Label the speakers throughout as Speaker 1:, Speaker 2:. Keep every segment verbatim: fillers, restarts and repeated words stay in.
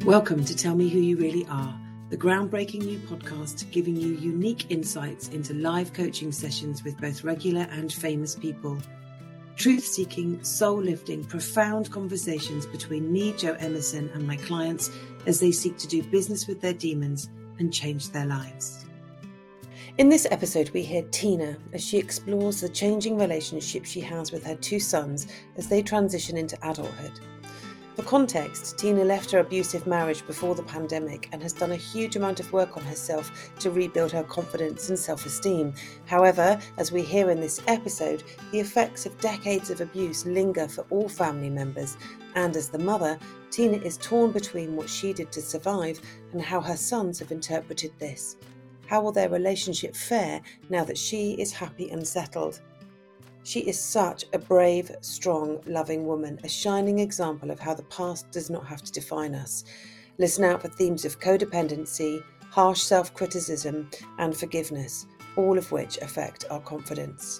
Speaker 1: Welcome to Tell Me Who You Really Are, the groundbreaking new podcast giving you unique insights into live coaching sessions with both regular and famous people. Truth-seeking, soul-lifting, profound conversations between me, Jo Emerson, and my clients as they seek to do business with their demons and change their lives. In this episode, we hear Tina as she explores the changing relationship she has with her two sons as they transition into adulthood. For context, Tina left her abusive marriage before the pandemic and has done a huge amount of work on herself to rebuild her confidence and self-esteem. However, as we hear in this episode, the effects of decades of abuse linger for all family members, and as the mother, Tina is torn between what she did to survive and how her sons have interpreted this. How will their relationship fare now that she is happy and settled? She is such a brave, strong, loving woman, a shining example of how the past does not have to define us. Listen out for themes of codependency, harsh self-criticism, and forgiveness, all of which affect our confidence.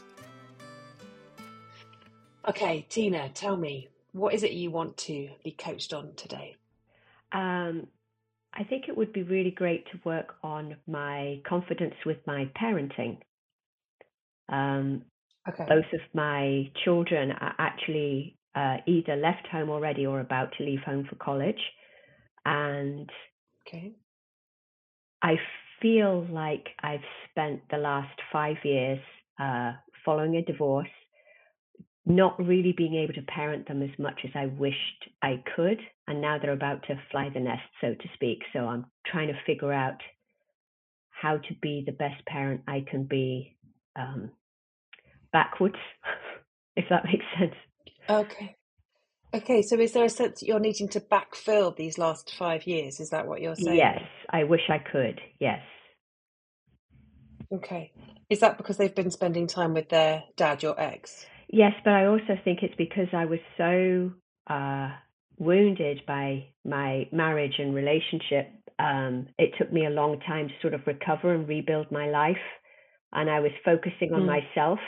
Speaker 1: Okay, Tina, tell me, what is it you want to be coached on today?
Speaker 2: Um, I think it would be really great to work on my confidence with my parenting. Um,
Speaker 1: Okay.
Speaker 2: Both of my children are actually uh, either left home already or about to leave home for college. And
Speaker 1: Okay.
Speaker 2: I feel like I've spent the last five years uh, following a divorce, not really being able to parent them as much as I wished I could. And now they're about to fly the nest, so to speak. So I'm trying to figure out how to be the best parent I can be um, backwards, if that makes sense.
Speaker 1: Okay. Okay, so is there a sense that you're needing to backfill these last five years? Is that what you're saying?
Speaker 2: Yes, I wish I could, yes.
Speaker 1: Okay. Is that because they've been spending time with their dad, your ex?
Speaker 2: Yes, but I also think it's because I was so uh, wounded by my marriage and relationship. Um, it took me a long time to sort of recover and rebuild my life. And I was focusing on
Speaker 1: Mm.
Speaker 2: myself.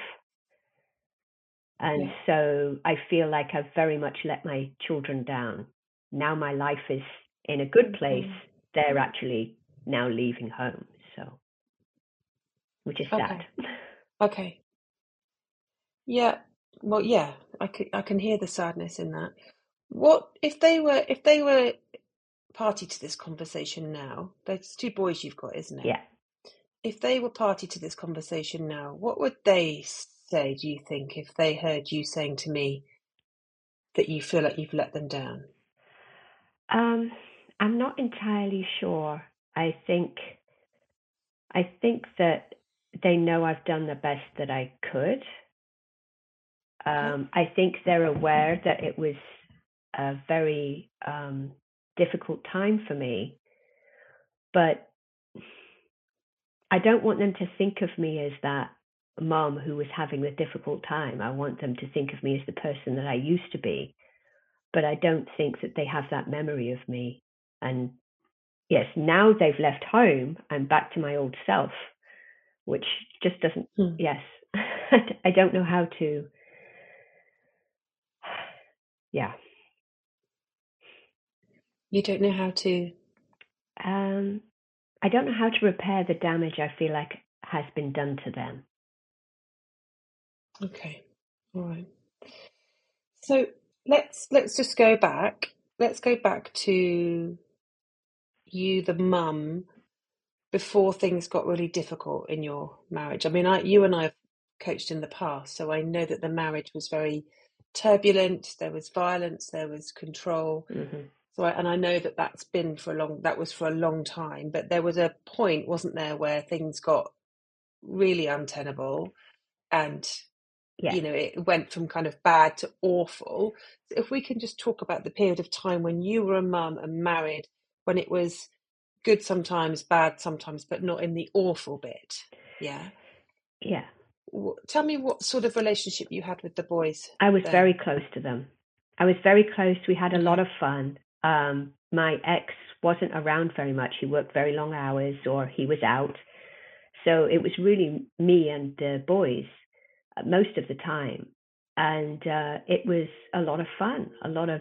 Speaker 2: And
Speaker 1: Yeah.
Speaker 2: so I feel like I've very much let my children down. Now my life is in a good place.
Speaker 1: Mm.
Speaker 2: They're actually now leaving home. So, which is sad.
Speaker 1: Okay. Okay. Yeah. Well, yeah, I can, I can hear the sadness in that. What if they were if they were party to this conversation now? There's two boys you've got, isn't it?
Speaker 2: Yeah.
Speaker 1: If they were party to this conversation now, what would they say, do you think, if they heard you saying to me that you feel like you've let them down?
Speaker 2: Um, I'm not entirely sure. I think I think that they know I've done the best that I could. Um, I think they're aware that it was a very um, difficult time for me, but I don't want them to think of me as that mom who was having a difficult time. I want them to think of me as the person that I used to be, but I don't think that they have that memory of me. And yes, now they've left home, I'm back to my old self, which just doesn't,
Speaker 1: Hmm.
Speaker 2: yes, I don't know how to, yeah.
Speaker 1: You don't know how to?
Speaker 2: Um, I don't know how to repair the damage I feel like has been done to them.
Speaker 1: Okay, all right. So let's let's just go back. Let's go back to you, the mum, before things got really difficult in your marriage. I mean, I, you and I have coached in the past, so I know that the marriage was very turbulent. There was violence, there was control.
Speaker 2: Mm-hmm.
Speaker 1: So, I, and I know that that's been for a long. That was for a long time. But there was a point, wasn't there, where things got really untenable, and
Speaker 2: Yeah.
Speaker 1: you know, it went from kind of bad to awful. So if we can just talk about the period of time when you were a mum and married, when it was good sometimes, bad sometimes, but not in the awful bit. Yeah.
Speaker 2: Yeah.
Speaker 1: Tell me what sort of relationship you had with the boys.
Speaker 2: I was
Speaker 1: then.
Speaker 2: very close to them. I was very close. We had a
Speaker 1: Okay.
Speaker 2: lot of fun. Um, my ex wasn't around very much. He worked very long hours or he was out. So it was really me and the boys uh, most of the time. And uh, it was a lot of fun, a lot of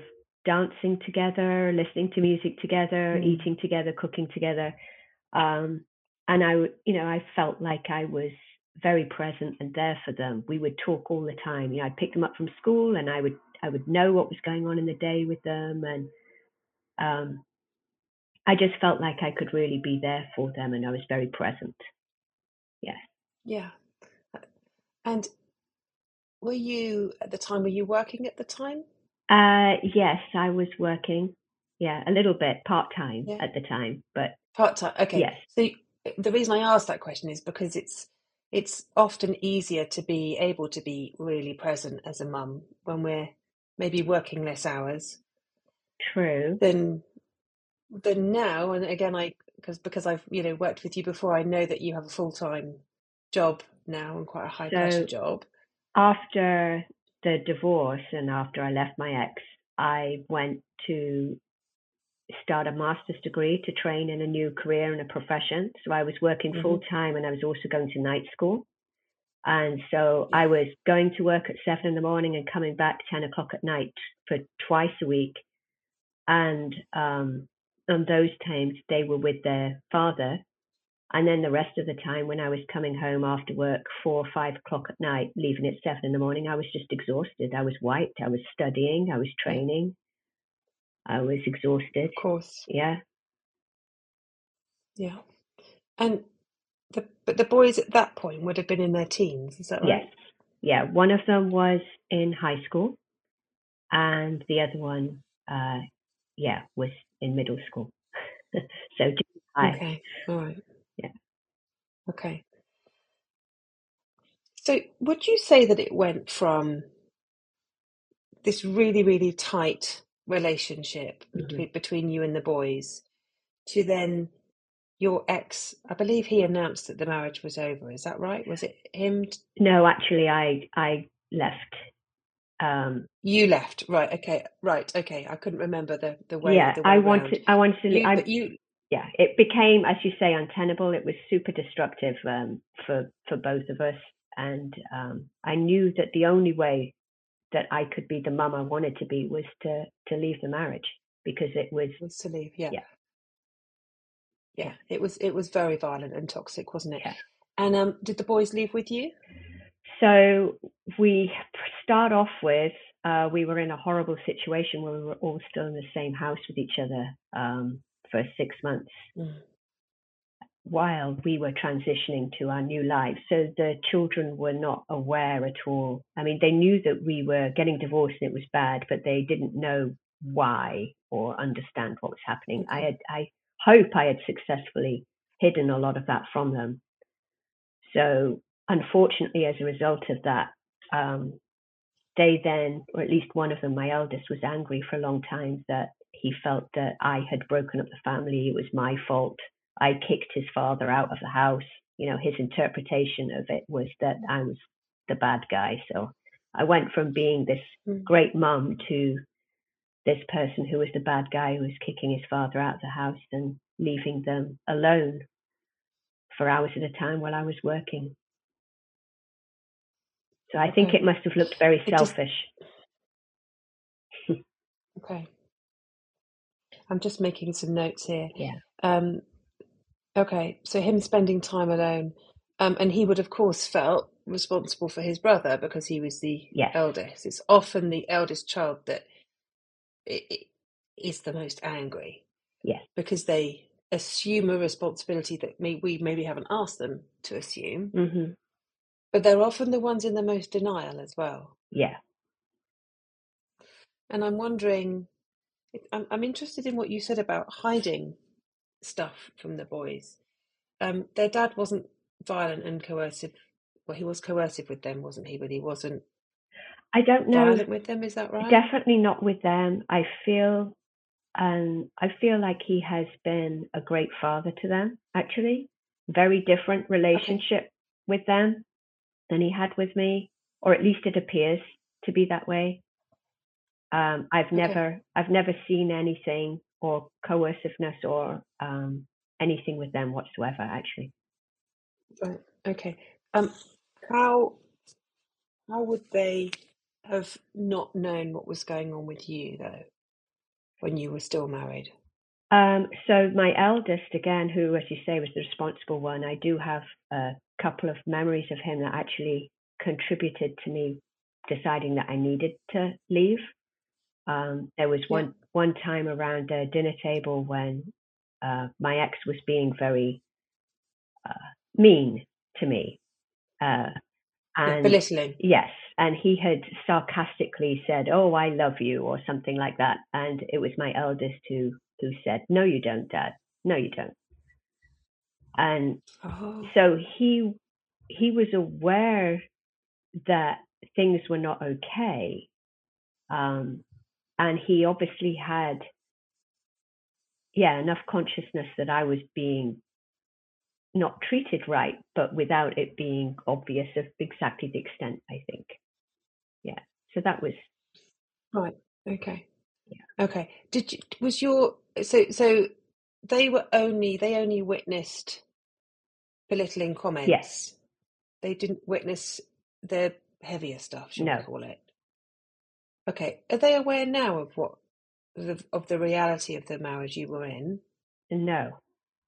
Speaker 2: dancing together, listening to music together,
Speaker 1: Mm.
Speaker 2: eating together, cooking together. Um, and I, w- you know, I felt like I was very present and there for them. We would talk all the time. You know, I'd pick them up from school, and I would, I would know what was going on in the day with them, and um, I just felt like I could really be there for them, and I was very present. Yes.
Speaker 1: Yeah. And were you at the time? Were you working at the time?
Speaker 2: Uh, yes, I was working. Yeah, a little bit part time
Speaker 1: Yeah.
Speaker 2: at the time, but
Speaker 1: Part-time. Okay.
Speaker 2: yes.
Speaker 1: So you- the reason I asked that question is because it's it's often easier to be able to be really present as a mum when we're maybe working less hours
Speaker 2: True.
Speaker 1: than than now. And again, I because because I've you know worked with you before, I know that you have a full-time job now and quite a high pressure
Speaker 2: So
Speaker 1: job.
Speaker 2: after the divorce and after I left my ex, I went to start a master's degree to train in a new career and a profession. So I was working
Speaker 1: Mm-hmm.
Speaker 2: full time, and I was also going to night school. And so
Speaker 1: Yeah.
Speaker 2: I was going to work at seven in the morning and coming back ten o'clock at night for twice a week. And um, on those times, they were with their father. And then the rest of the time, when I was coming home after work, four or five o'clock at night, leaving at seven in the morning, I was just exhausted. I was wiped. I was studying. I was
Speaker 1: Yeah.
Speaker 2: training. I was exhausted.
Speaker 1: Of course.
Speaker 2: Yeah.
Speaker 1: Yeah. And the but the boys at that point would have been in their teens, is that
Speaker 2: Yes.
Speaker 1: right?
Speaker 2: Yeah. One of them was in high school, and the other one, uh, yeah, was in middle school. So junior high.
Speaker 1: Okay. All right.
Speaker 2: Yeah.
Speaker 1: Okay. So would you say that it went from this really, really tight relationship
Speaker 2: Mhm.
Speaker 1: between, between you and the boys to then your ex, I believe he announced that the marriage was over. Is that right? Was it him? t-
Speaker 2: No, actually, I I left. Um,
Speaker 1: You left. Right. Okay. Right. Okay. I couldn't remember the, the way,
Speaker 2: yeah,
Speaker 1: the
Speaker 2: I
Speaker 1: way round.
Speaker 2: wanted I wanted to.
Speaker 1: You,
Speaker 2: I
Speaker 1: but you,
Speaker 2: yeah, it became, as you say, untenable. It was super destructive um, for for both of us, and um, I knew that the only way that I could be the mum I wanted to be was to to leave the marriage, because it was
Speaker 1: was to leave. Yeah.
Speaker 2: yeah
Speaker 1: Yeah.
Speaker 2: yeah
Speaker 1: It was, it was very violent and toxic, wasn't it?
Speaker 2: yeah.
Speaker 1: And um, did the boys leave with you?
Speaker 2: So we start off with uh, we were in a horrible situation where we were all still in the same house with each other um, for six months.
Speaker 1: Mm.
Speaker 2: While we were transitioning to our new lives. So the children were not aware at all. I mean, they knew that we were getting divorced and it was bad, but they didn't know why or understand what was happening.
Speaker 1: Okay.
Speaker 2: I had, I hope I had successfully hidden a lot of that from them. So unfortunately, as a result of that, um, they then, or at least one of them, my eldest, was angry for a long time that he felt that I had broken up the family. It was my fault. I kicked his father out of the house. You know, his interpretation of it was that I was the bad guy. So I went from being this
Speaker 1: Mm.
Speaker 2: great mum to this person who was the bad guy who was kicking his father out of the house and leaving them alone for hours at a time while I was working. So I think
Speaker 1: Okay.
Speaker 2: it must have looked very
Speaker 1: It just,
Speaker 2: selfish.
Speaker 1: okay. I'm just making some notes here.
Speaker 2: Yeah.
Speaker 1: Um, okay, so him spending time alone, um, and he would, of course, felt responsible for his brother because he was the
Speaker 2: Yes.
Speaker 1: eldest. It's often the eldest child that i- i- is the most angry
Speaker 2: Yes.
Speaker 1: because they assume a responsibility that may, we maybe haven't asked them to assume,
Speaker 2: Mm-hmm.
Speaker 1: but they're often the ones in the most denial as well.
Speaker 2: Yeah.
Speaker 1: And I'm wondering, I'm, I'm interested in what you said about hiding stuff from the boys. Um, their dad wasn't violent and coercive. Well, he was coercive with them, wasn't he? But he wasn't
Speaker 2: I don't know.
Speaker 1: violent with them. Is that right?
Speaker 2: Definitely not with them. I feel, um, I feel like he has been a great father to them. Actually, very different relationship
Speaker 1: Okay.
Speaker 2: with them than he had with me, or at least it appears to be that way. Um, I've
Speaker 1: Okay.
Speaker 2: never, I've never seen anything or coerciveness or um, anything with them whatsoever. Actually,
Speaker 1: Right. Okay. Um, how how would they have not known what was going on with you, though? when you were still married?
Speaker 2: Um, so my eldest, again, who, as you say, was the responsible one, I do have a couple of memories of him that actually contributed to me deciding that I needed to leave. Um, there was one, yeah. one time around a dinner table when uh, my ex was being very uh, mean to me. Uh, and
Speaker 1: yeah, belittling.
Speaker 2: Yes. And he had sarcastically said, "Oh, I love you," or something like that. And it was my eldest who, who said, "No, you don't, Dad. No, you don't." And oh. so he, he was aware that things were not okay. Um, and he obviously had, yeah, enough consciousness that I was being not treated right, but without it being obvious of exactly the extent, I think. Yeah. So that was
Speaker 1: right. Okay. Yeah. Okay. Did you, was your, so, so they were only, they only witnessed belittling comments.
Speaker 2: Yes.
Speaker 1: They didn't witness the heavier stuff, shall
Speaker 2: no.
Speaker 1: we call it? Okay. Are they aware now of what, of, of the reality of the marriage you were in?
Speaker 2: No.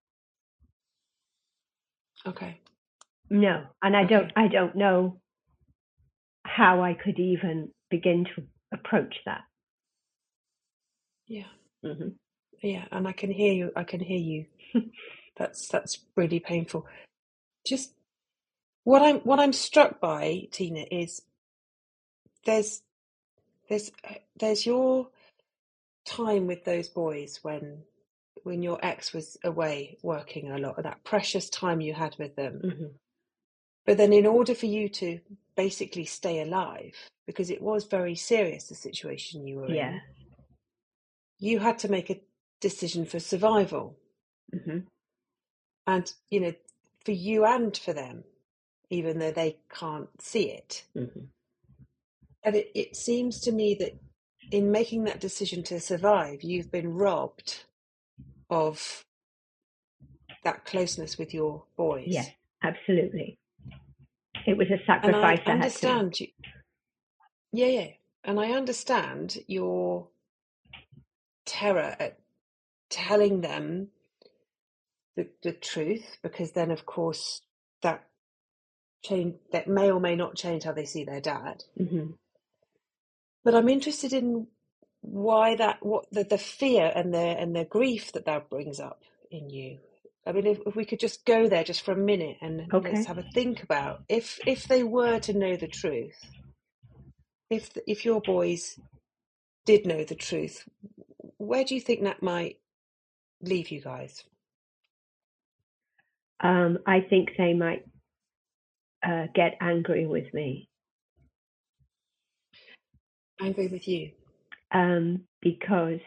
Speaker 1: Okay.
Speaker 2: No. And I
Speaker 1: okay.
Speaker 2: don't, I don't know how I could even begin to approach that.
Speaker 1: Yeah.
Speaker 2: Mm-hmm.
Speaker 1: Yeah. And I can hear you. I can hear you. that's, that's really painful. Just what I'm, what I'm struck by, Tina, is there's, there's, there's your time with those boys when, when your ex was away working a lot, that precious time you had with them.
Speaker 2: Mm-hmm.
Speaker 1: But then in order for you to basically stay alive, because it was very serious, the situation you were
Speaker 2: yeah.
Speaker 1: in, you had to make a decision for survival.
Speaker 2: Mm-hmm.
Speaker 1: And, you know, for you and for them, even though they can't see it.
Speaker 2: Mm-hmm.
Speaker 1: And it, it seems to me that in making that decision to survive, you've been robbed of that closeness with your boys.
Speaker 2: Yes, absolutely. It was a sacrifice
Speaker 1: and I
Speaker 2: I
Speaker 1: understand
Speaker 2: had to
Speaker 1: you. Yeah, yeah. And I understand your terror at telling them the, the truth, because then, of course, that change that may or may not change how they see their dad.
Speaker 2: Mm-hmm.
Speaker 1: But I'm interested in why that, what the, the fear and the and the grief that that brings up in you. I mean, if, if we could just go there just for a minute and
Speaker 2: okay.
Speaker 1: let's have a think about if if they were to know the truth, if if your boys did know the truth, where do you think that might leave you guys?
Speaker 2: Um, I think they might uh, get angry with me.
Speaker 1: Angry with you?
Speaker 2: Um, because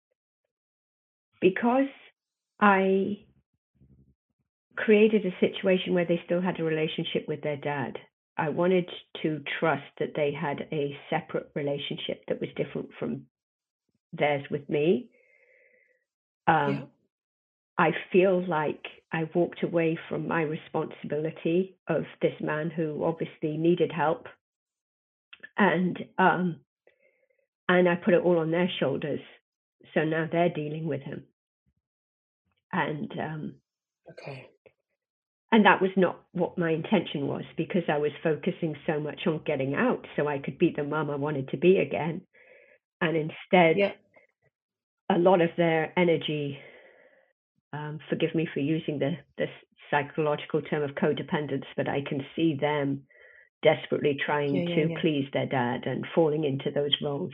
Speaker 2: because I created a situation where they still had a relationship with their dad. I wanted to trust that they had a separate relationship that was different from theirs with me. Um, yeah. I feel like I walked away from my responsibility of this man who obviously needed help, and um, and I put it all on their shoulders. So now they're dealing with him, and um,
Speaker 1: okay.
Speaker 2: And that was not what my intention was, because I was focusing so much on getting out so I could be the mum I wanted to be again. And instead, yeah. a lot of their energy, um, forgive me for using the, the psychological term of codependence, but I can see them desperately trying yeah, to yeah, yeah. please their dad and falling into those roles.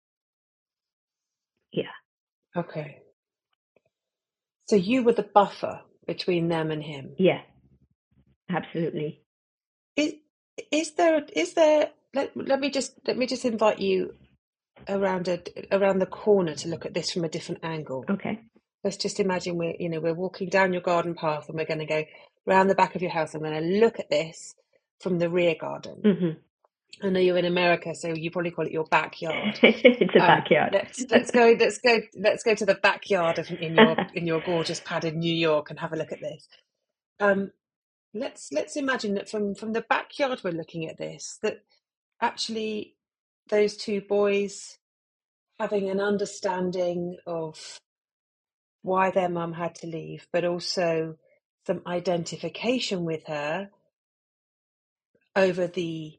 Speaker 2: Yeah.
Speaker 1: Okay. So you were the buffer between them and him?
Speaker 2: Yeah, absolutely.
Speaker 1: Is is there is there let, let me just let me just invite you around a around the corner to look at this from a different angle.
Speaker 2: Okay.
Speaker 1: Let's just imagine we're you know we're walking down your garden path and we're going to go round the back of your house. I'm going to look at this from the rear garden.
Speaker 2: Mm-hmm.
Speaker 1: I know you're in America, so you probably call it your backyard.
Speaker 2: It's a um, backyard.
Speaker 1: let's let's go let's go let's go to the backyard of, in your in your gorgeous padded New York and have a look at this. Um, let's let's imagine that from from the backyard we're looking at this, that actually those two boys having an understanding of why their mum had to leave, but also some identification with her over the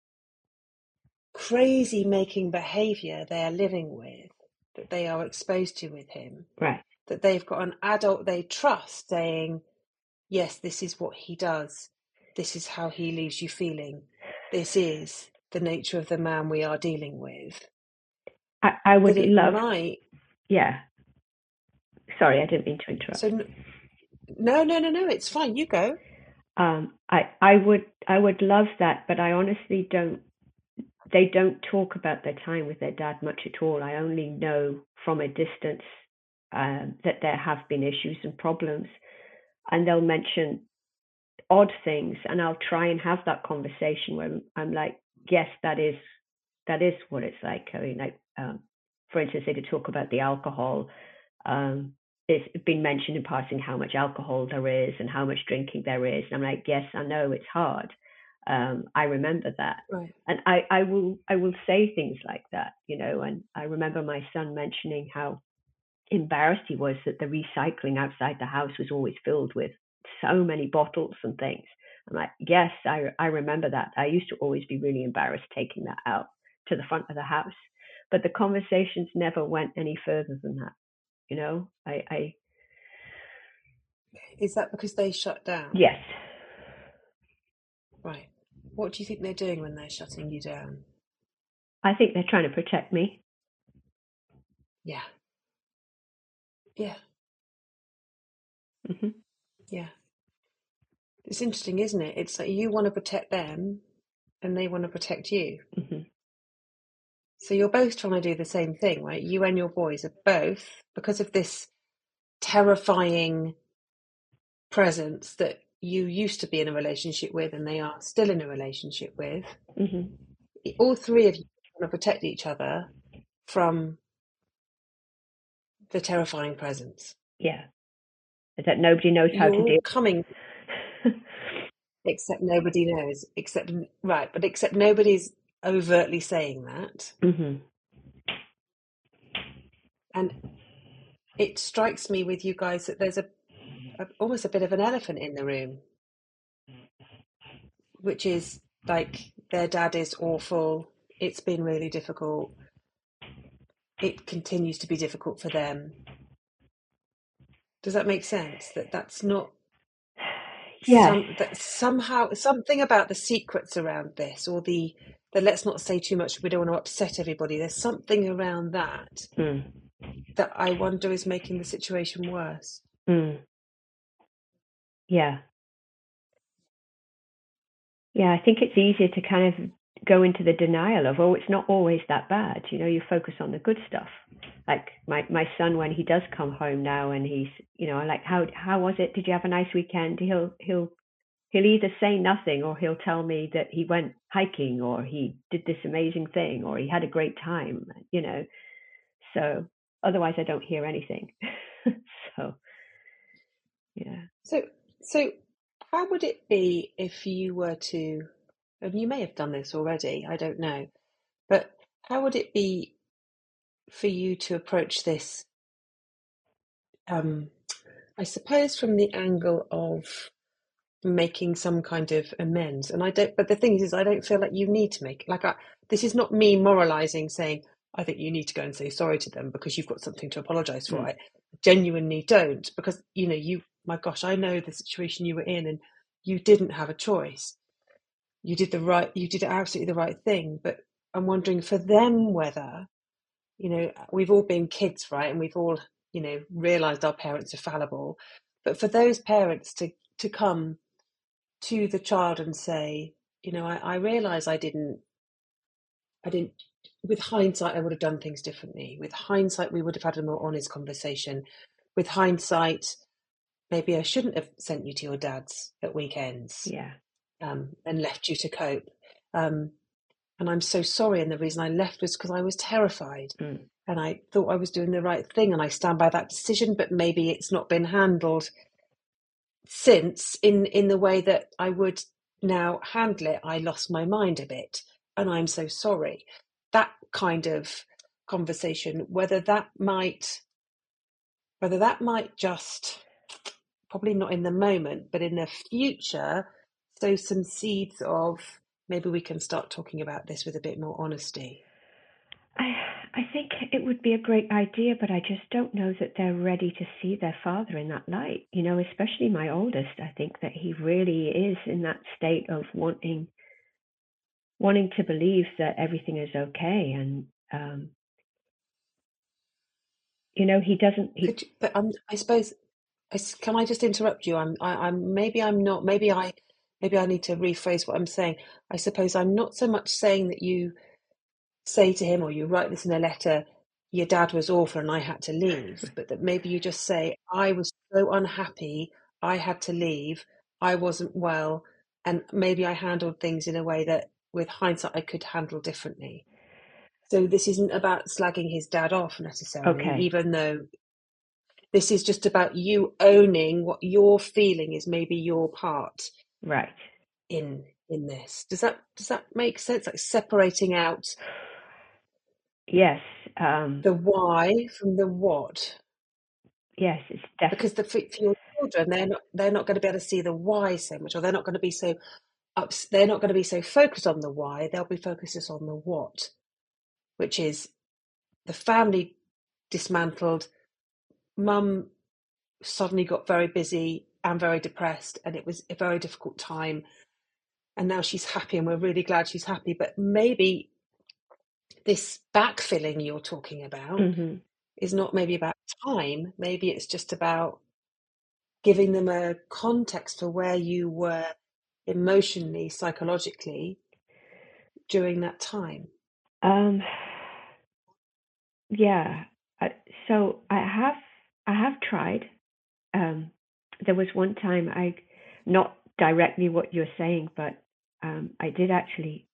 Speaker 1: crazy making behaviour they are living with, that they are exposed to with him.
Speaker 2: Right.
Speaker 1: That they've got an adult they trust saying, yes, this is what he does. This is how he leaves you feeling. This is the nature of the man we are dealing with.
Speaker 2: I, I would
Speaker 1: that it
Speaker 2: love.
Speaker 1: might.
Speaker 2: Yeah. Sorry, I didn't mean to interrupt.
Speaker 1: So no, no, no, no. It's fine. You go.
Speaker 2: Um, I, I would, I would love that, but I honestly don't. They don't talk about their time with their dad much at all. I only know from a distance um, that there have been issues and problems, and they'll mention odd things, and I'll try and have that conversation where I'm like, yes, that is that is what it's like. I mean, like um, for instance, they could talk about the alcohol. Um, it's been mentioned in passing how much alcohol there is and how much drinking there is, and I'm like, yes, I know it's hard. Um, I remember that,
Speaker 1: right.
Speaker 2: and I, I will I will say things like that, you know. And I remember my son mentioning how embarrassed he was that the recycling outside the house was always filled with so many bottles and things. I'm like, yes, I I remember that. I used to always be really embarrassed taking that out to the front of the house, but the conversations never went any further than that. You know, I, I
Speaker 1: Is that because they shut down?
Speaker 2: Yes.
Speaker 1: Right. What do you think they're doing when they're shutting you down?
Speaker 2: I think they're trying to protect me.
Speaker 1: Yeah. Yeah.
Speaker 2: Mm-hmm.
Speaker 1: Yeah. It's interesting, isn't it? It's like you want to protect them and they want to protect you.
Speaker 2: Mm-hmm.
Speaker 1: So you're both trying to do the same thing, right? You and your boys are both, because of this terrifying presence that you used to be in a relationship with and they are still in a relationship with.
Speaker 2: Mm-hmm.
Speaker 1: All three of you want to protect each other from the terrifying presence.
Speaker 2: Yeah. That nobody knows how
Speaker 1: You're
Speaker 2: to
Speaker 1: all
Speaker 2: deal.
Speaker 1: coming, except nobody knows, except, right, but except nobody's overtly saying that.
Speaker 2: Mm-hmm.
Speaker 1: And it strikes me with you guys that there's a, a almost a bit of an elephant in the room, which is like their dad is awful. It's been really difficult. It continues to be difficult for them. Does that make sense? That that's not
Speaker 2: Yes.
Speaker 1: some that somehow something about the secrets around this, or the the let's not say too much. We don't want to upset everybody. There's something around that
Speaker 2: Mm.
Speaker 1: that I wonder is making the situation worse.
Speaker 2: Mm. Yeah. Yeah, I think it's easier to kind of go into the denial of, oh, it's not always that bad. You know, you focus on the good stuff. Like my, my son, when he does come home now and he's, you know, like, how how was it? Did you have a nice weekend? He'll he'll he'll either say nothing or he'll tell me that he went hiking or he did this amazing thing or he had a great time, you know. So otherwise I don't hear anything. So yeah.
Speaker 1: So so how would it be if you were to, and you may have done this already, I don't know, but how would it be for you to approach this, um, I suppose from the angle of making some kind of amends? And I don't, but the thing is, is I don't feel like you need to make, like, I, this is not me moralizing saying, I think you need to go and say sorry to them because you've got something to apologize for.
Speaker 2: Mm.
Speaker 1: I genuinely don't, because, you know, you, my gosh, I know the situation you were in and you didn't have a choice. You did the right, you did absolutely the right thing. But I'm wondering for them whether, you know, we've all been kids, right? And we've all, you know, realized our parents are fallible. But for those parents to, to come to the child and say, you know, I, I realize I didn't, I didn't, with hindsight, I would have done things differently. With hindsight, we would have had a more honest conversation. With hindsight, maybe I shouldn't have sent you to your dad's at weekends.
Speaker 2: Yeah.
Speaker 1: Um, and left you to cope. Um, and I'm so sorry. And the reason I left was because I was terrified.
Speaker 2: Mm.
Speaker 1: And I thought I was doing the right thing. And I stand by that decision, but maybe it's not been handled since in, in the way that I would now handle it. I lost my mind a bit. And I'm so sorry. That kind of conversation, whether that might, whether that might just, probably not in the moment, but in the future, sow some seeds of maybe we can start talking about this with a bit more honesty.
Speaker 2: I I think it would be a great idea, but I just don't know that they're ready to see their father in that light. You know, especially my oldest. I think that he really is in that state of wanting wanting to believe that everything is okay, and um, you know, he doesn't. He
Speaker 1: Could you, but um, I suppose, I s- can I just interrupt you? I'm, I, I'm maybe I'm not. Maybe I, maybe I need to rephrase what I'm saying. I suppose I'm not so much saying that you say to him or you write this in a letter, your dad was awful and I had to leave, but that maybe you just say, I was so unhappy, I had to leave, I wasn't well, and maybe I handled things in a way that with hindsight I could handle differently. So this isn't about slagging his dad off necessarily,
Speaker 2: okay,
Speaker 1: even though this is just about you owning what you're feeling is maybe your part
Speaker 2: right?
Speaker 1: in in this. Does that does that make sense? Like separating out
Speaker 2: Yes, um,
Speaker 1: the why from the what.
Speaker 2: yes, it's def.
Speaker 1: Because the for, for your children, they're not they're not going to be able to see the why so much, or they're not going to be so ups, they're not going to be so focused on the why. They'll be focused just on the what, which is the family dismantled. Mum suddenly got very busy and very depressed, and it was a very difficult time. And now she's happy, and we're really glad she's happy. But maybe this backfilling you're talking about
Speaker 2: Mm-hmm.
Speaker 1: is not maybe about time. Maybe it's just about giving them a context for where you were emotionally, psychologically during that time.
Speaker 2: Um, yeah. I, so I have I have tried. Um, there was one time I, not directly what you're saying, but um, I did actually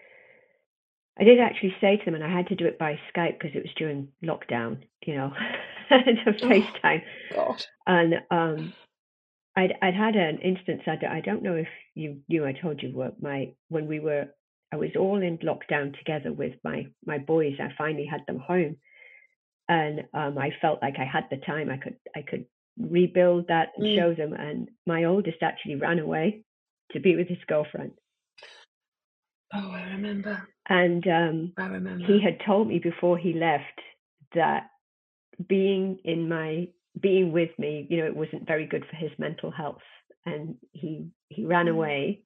Speaker 2: I did actually say to them, and I had to do it by Skype because it was during lockdown, you know, to
Speaker 1: Oh,
Speaker 2: FaceTime.
Speaker 1: God.
Speaker 2: And um, I'd I'd had an instance. I, d- I don't know if you knew. I told you what my when we were. I was all in lockdown together with my my boys. I finally had them home, and um, I felt like I had the time. I could I could rebuild that and
Speaker 1: Mm.
Speaker 2: show them. And my oldest actually ran away to be with his girlfriend.
Speaker 1: Oh, I remember.
Speaker 2: And um,
Speaker 1: I remember.
Speaker 2: he had told me before he left that being in my being with me, you know, it wasn't very good for his mental health, and he he ran
Speaker 1: Mm.
Speaker 2: away.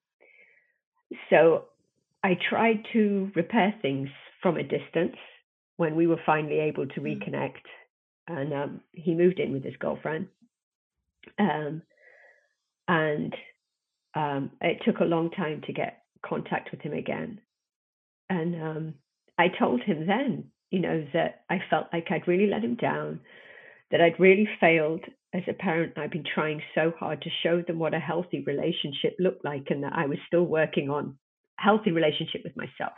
Speaker 2: So I tried to repair things from a distance when we were finally able to
Speaker 1: Mm.
Speaker 2: reconnect, and um, he moved in with his girlfriend, um, and um, it took a long time to get contact with him again. And um, I told him then, you know, that I felt like I'd really let him down, that I'd really failed as a parent. I'd been trying so hard to show them what a healthy relationship looked like, and that I was still working on a healthy relationship with myself.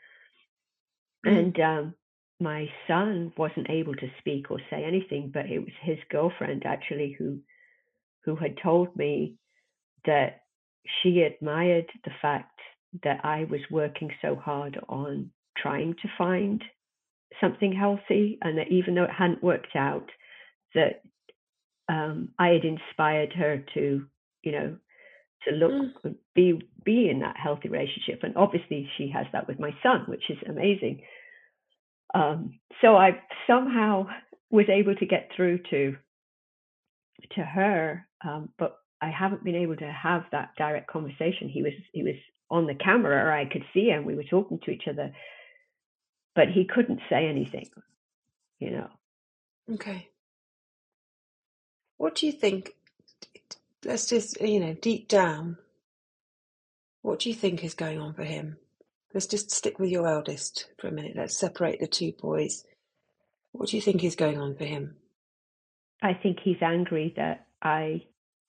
Speaker 1: Mm.
Speaker 2: And um, my son wasn't able to speak or say anything, but it was his girlfriend actually who who had told me that she admired the fact that I was working so hard on trying to find something healthy, and that even though it hadn't worked out, that um, I had inspired her to, you know, to look,
Speaker 1: Mm.
Speaker 2: be be in that healthy relationship. And obviously, she has that with my son, which is amazing. Um, so I somehow was able to get through to to her, um, but I haven't been able to have that direct conversation. He was he was on the camera, or I could see him. We were talking to each other, but he couldn't say anything. You know.
Speaker 1: Okay. What do you think? Let's just, you know, deep down, what do you think is going on for him? Let's just stick with your eldest for a minute. Let's separate the two boys. What do you think is going on for him?
Speaker 2: I think he's angry that I,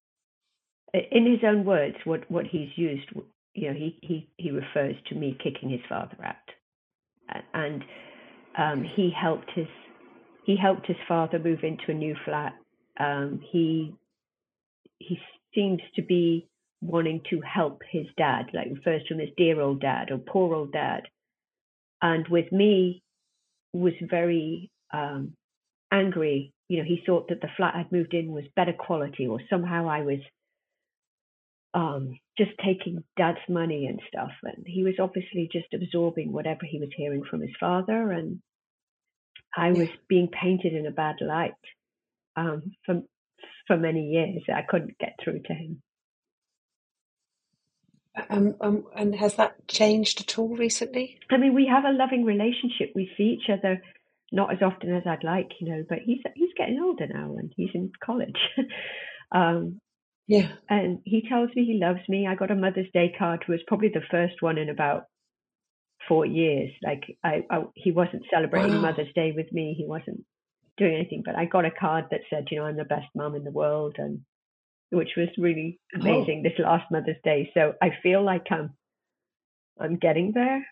Speaker 2: in his own words, what what he's used. You know, he he he refers to me kicking his father out, and um,
Speaker 1: Okay.
Speaker 2: he helped his he helped his father move into a new flat. Um, he he seems to be wanting to help his dad, like refers to him as dear old dad or poor old dad. And with me, was very um, angry. You know, he thought that the flat I'd moved in was better quality, or somehow I was um, just taking dad's money and stuff. And he was obviously just absorbing whatever he was hearing from his father. And I
Speaker 1: Yeah.
Speaker 2: was being painted in a bad light um, for, for many years. I couldn't get through to him.
Speaker 1: Um, um, and has that changed at all recently?
Speaker 2: I mean, we have a loving relationship. We see each other not as often as I'd like, you know, but he's he's getting older now and he's in college. um,
Speaker 1: Yeah.
Speaker 2: and he tells me he loves me. I got a Mother's Day card, was probably the first one in about four years. Like I, I he wasn't celebrating
Speaker 1: Wow.
Speaker 2: Mother's Day with me. He wasn't doing anything, but I got a card that said, you know, I'm the best mom in the world, and which was really amazing.
Speaker 1: Oh.
Speaker 2: This last Mother's Day, so I feel like I'm I'm getting there.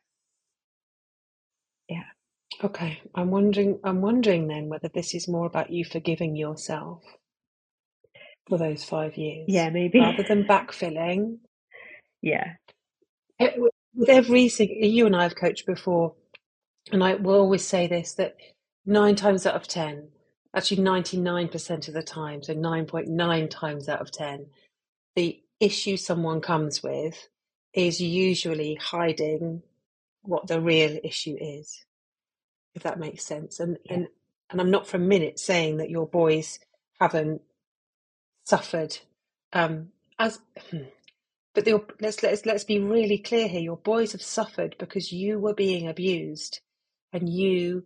Speaker 2: Yeah.
Speaker 1: Okay. I'm wondering. I'm wondering then whether this is more about you forgiving yourself for those five years,
Speaker 2: Yeah, maybe.
Speaker 1: rather than backfilling.
Speaker 2: Yeah.
Speaker 1: It, with every single, you and I have coached before, and I will always say this, that nine times out of ten, actually ninety-nine percent of the time, so nine point nine times out of ten, the issue someone comes with is usually hiding what the real issue is, if that makes sense. And
Speaker 2: Yeah.
Speaker 1: and and I'm not for a minute saying that your boys haven't suffered, um, as, but the, let's let's let's be really clear here. Your boys have suffered because you were being abused, and you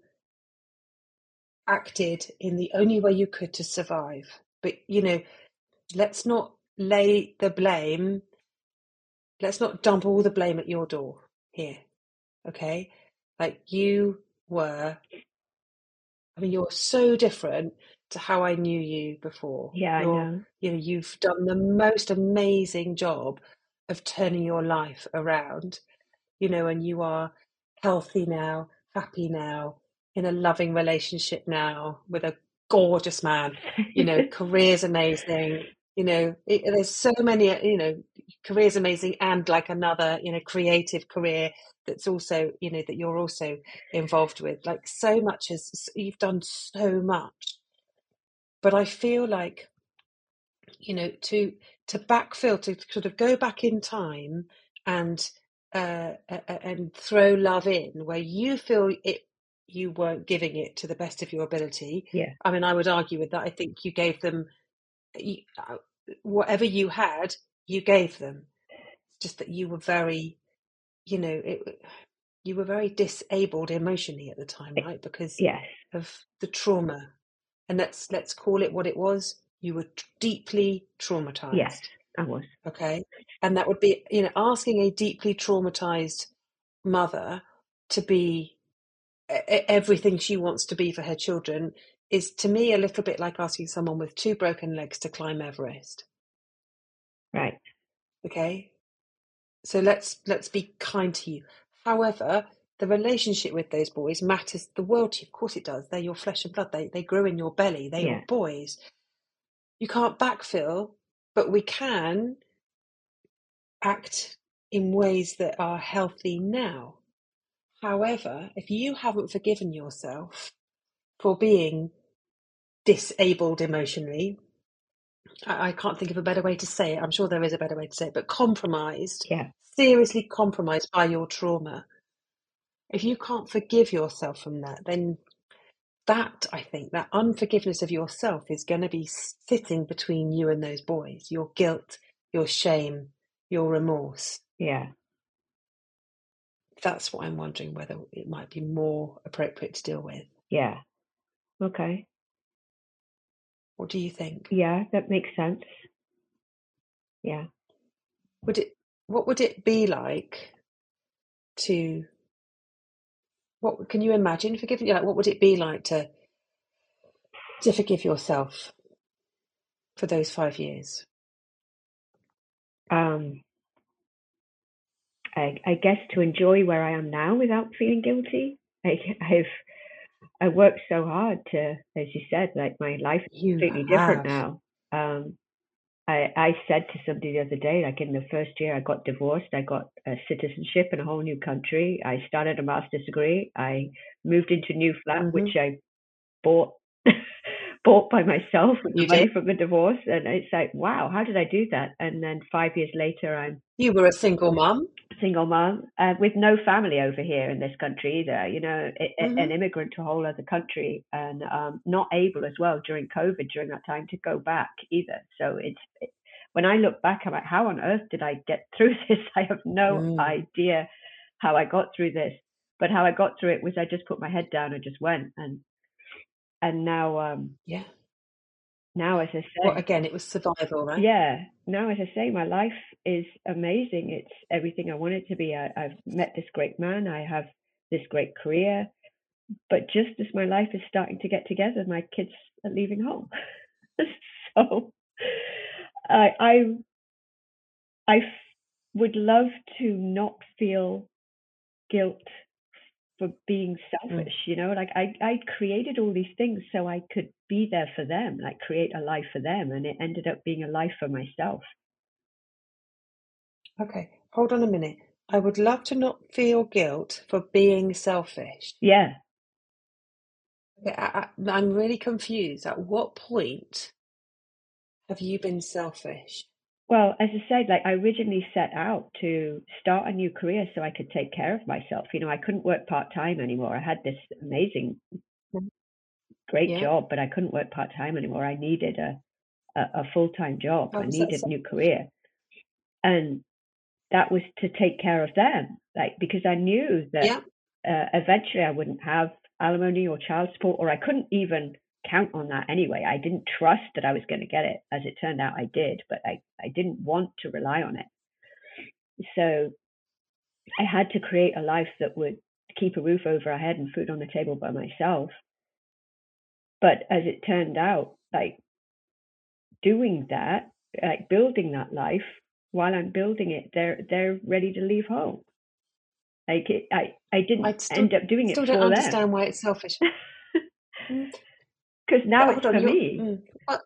Speaker 1: acted in the only way you could to survive. But you know, let's not lay the blame. Let's not dump all the blame at your door here, okay? Like you were. I mean, you're so different to how I knew you before.
Speaker 2: Yeah, I
Speaker 1: You're,
Speaker 2: know.
Speaker 1: you know, you've done the most amazing job of turning your life around, you know, and you are healthy now, happy now, in a loving relationship now with a gorgeous man, you know, career's amazing, you know, it, there's so many, you know, career's amazing, and like another, you know, creative career that's also, you know, that you're also involved with. Like so much has, you've done so much. But I feel like, you know, to to backfill, to sort of go back in time and uh, and throw love in where you feel it, you weren't giving it to the best of your ability.
Speaker 2: Yeah.
Speaker 1: I mean, I would argue with that. I think you gave them you, uh, whatever you had, you gave them. Just that you were very, you know, it, you were very disabled emotionally at the time, right? Because
Speaker 2: Yes.
Speaker 1: of the trauma. And let's let's call it what it was. You were t- deeply traumatized.
Speaker 2: Yes, I was.
Speaker 1: Okay. And that would be, you know, asking a deeply traumatized mother to be e- everything she wants to be for her children is, to me, a little bit like asking someone with two broken legs to climb Everest.
Speaker 2: Right.
Speaker 1: Okay. So let's let's be kind to you. However, the relationship with those boys matters the world to you. Of course it does. They're your flesh and blood. They they grew in your belly. They
Speaker 2: Yeah.
Speaker 1: were boys. You can't backfill, but we can act in ways that are healthy now. However, if you haven't forgiven yourself for being disabled emotionally, I, I can't think of a better way to say it. I'm sure there is a better way to say it, but compromised,
Speaker 2: Yeah.
Speaker 1: seriously compromised by your trauma. If you can't forgive yourself from that, then that, I think, that unforgiveness of yourself is going to be sitting between you and those boys. Your guilt, your shame, your remorse.
Speaker 2: Yeah.
Speaker 1: That's what I'm wondering, whether it might be more appropriate to deal with.
Speaker 2: Yeah. Okay.
Speaker 1: What do you think?
Speaker 2: Yeah, that makes sense. Yeah.
Speaker 1: Would it? What would it be like to? What can you imagine forgiving? Like, what would it be like to to forgive yourself for those five years?
Speaker 2: Um, I, I guess to enjoy where I am now without feeling guilty. I, I've I worked so hard to, as you said, like my life is
Speaker 1: You
Speaker 2: completely different
Speaker 1: have.
Speaker 2: now. Um, I, I said to somebody the other day, like in the first year I got divorced, I got a citizenship in a whole new country. I started a master's degree. I moved into a new flat,
Speaker 1: Mm-hmm.
Speaker 2: which I bought bought by myself with the
Speaker 1: You
Speaker 2: money
Speaker 1: did.
Speaker 2: from the divorce. And it's like, wow, how did I do that? And then five years later, I'm
Speaker 1: You were a single mum.
Speaker 2: single mom uh, with no family over here in this country either. You know, a, a, an
Speaker 1: Mm-hmm.
Speaker 2: immigrant to a whole other country, and um, not able as well during COVID during that time to go back either. So it's it, when I look back, I'm like, how on earth did I get through this? I have no
Speaker 1: Mm.
Speaker 2: idea how I got through this. But how I got through it was I just put my head down and just went. And and now um
Speaker 1: Yeah.
Speaker 2: now as I
Speaker 1: Well,
Speaker 2: say,
Speaker 1: again, it was survival, right?
Speaker 2: yeah, now as I say, my life is amazing. It's everything I want it to be. I, I've met this great man. I have this great career. But just as my life is starting to get together, my kids are leaving home. So I I I would love to not feel guilt for being
Speaker 1: Mm.
Speaker 2: selfish, you know, like I, I created all these things so I could be there for them, like create a life for them. And it ended up being a life for myself.
Speaker 1: Okay, hold on a minute. I would love to not feel guilt for being selfish.
Speaker 2: Yeah.
Speaker 1: Okay, I, I, I'm really confused. At what point have you been selfish?
Speaker 2: Well, as I said, like I originally set out to start a new career so I could take care of myself. You know, I couldn't work part time anymore. I had this amazing,
Speaker 1: Mm.
Speaker 2: great
Speaker 1: Yeah.
Speaker 2: job, but I couldn't work part time anymore. I needed a, a, a full time job.
Speaker 1: How
Speaker 2: I
Speaker 1: was that
Speaker 2: needed a new
Speaker 1: selfish?
Speaker 2: career. And that was to take care of them, like because I knew that
Speaker 1: Yeah.
Speaker 2: uh, eventually I wouldn't have alimony or child support, or I couldn't even count on that anyway. I didn't trust that I was going to get it. As it turned out, I did, but I, I didn't want to rely on it. So I had to create a life that would keep a roof over our head and food on the table by myself. But as it turned out, like doing that, like building that life, while I'm building it, they're they're ready to leave home. Like it, I, I didn't
Speaker 1: I still
Speaker 2: end up doing it
Speaker 1: still don't
Speaker 2: for them
Speaker 1: understand why it's selfish. Mm.
Speaker 2: because now
Speaker 1: Hold
Speaker 2: it's
Speaker 1: on,
Speaker 2: for
Speaker 1: you're
Speaker 2: me.
Speaker 1: mm. What?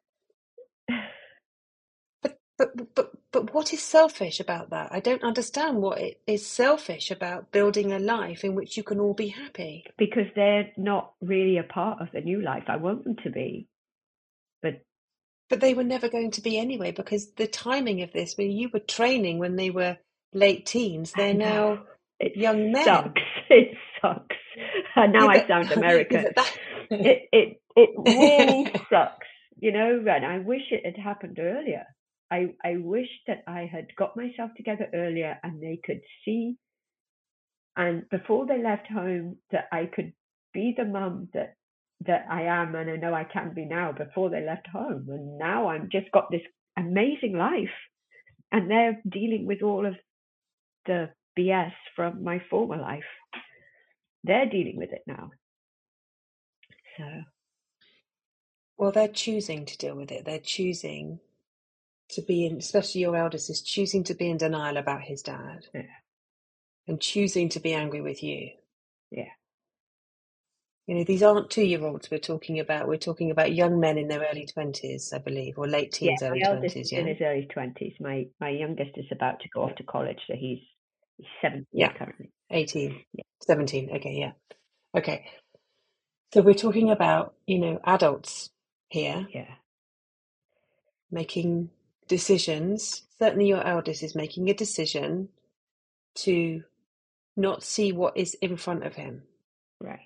Speaker 1: But but but but what is selfish about that? I don't understand what it is selfish about building a life in which you can all be happy.
Speaker 2: Because they're not really a part of the new life. I want them to be, but
Speaker 1: But they were never going to be anyway, because the timing of this, when you were training when they were late teens,
Speaker 2: I
Speaker 1: they're
Speaker 2: know
Speaker 1: now
Speaker 2: it
Speaker 1: young men.
Speaker 2: sucks. It sucks. And now
Speaker 1: Yeah,
Speaker 2: I
Speaker 1: but
Speaker 2: sound
Speaker 1: yeah,
Speaker 2: American.
Speaker 1: but that.
Speaker 2: It it it really sucks, you know. And I wish it had happened earlier. I I wish that I had got myself together earlier, and they could see, and before they left home, that I could be the mum that that I am, and I know I can be now. Before they left home, and now I'm just got this amazing life, and they're dealing with all of the B S from my former life. They're dealing with it now. So
Speaker 1: Well, they're choosing to deal with it. They're choosing to be in, especially your eldest is choosing to be in denial about his dad
Speaker 2: yeah,
Speaker 1: and choosing to be angry with you.
Speaker 2: yeah,
Speaker 1: You know, these aren't two-year-olds we're talking about. We're talking about young men in their early twenties, I believe, or late
Speaker 2: yeah.
Speaker 1: teens, early
Speaker 2: My eldest
Speaker 1: twenties,
Speaker 2: is in
Speaker 1: yeah?
Speaker 2: his early twenties. My my youngest is about to go off to college, so he's he's seventeen
Speaker 1: Yeah,
Speaker 2: currently.
Speaker 1: eighteen,
Speaker 2: Yeah,
Speaker 1: seventeen. Okay, yeah. Okay. So we're talking about, you know, adults here
Speaker 2: yeah,
Speaker 1: making decisions. Certainly your eldest is making a decision to not see what is in front of him.
Speaker 2: right.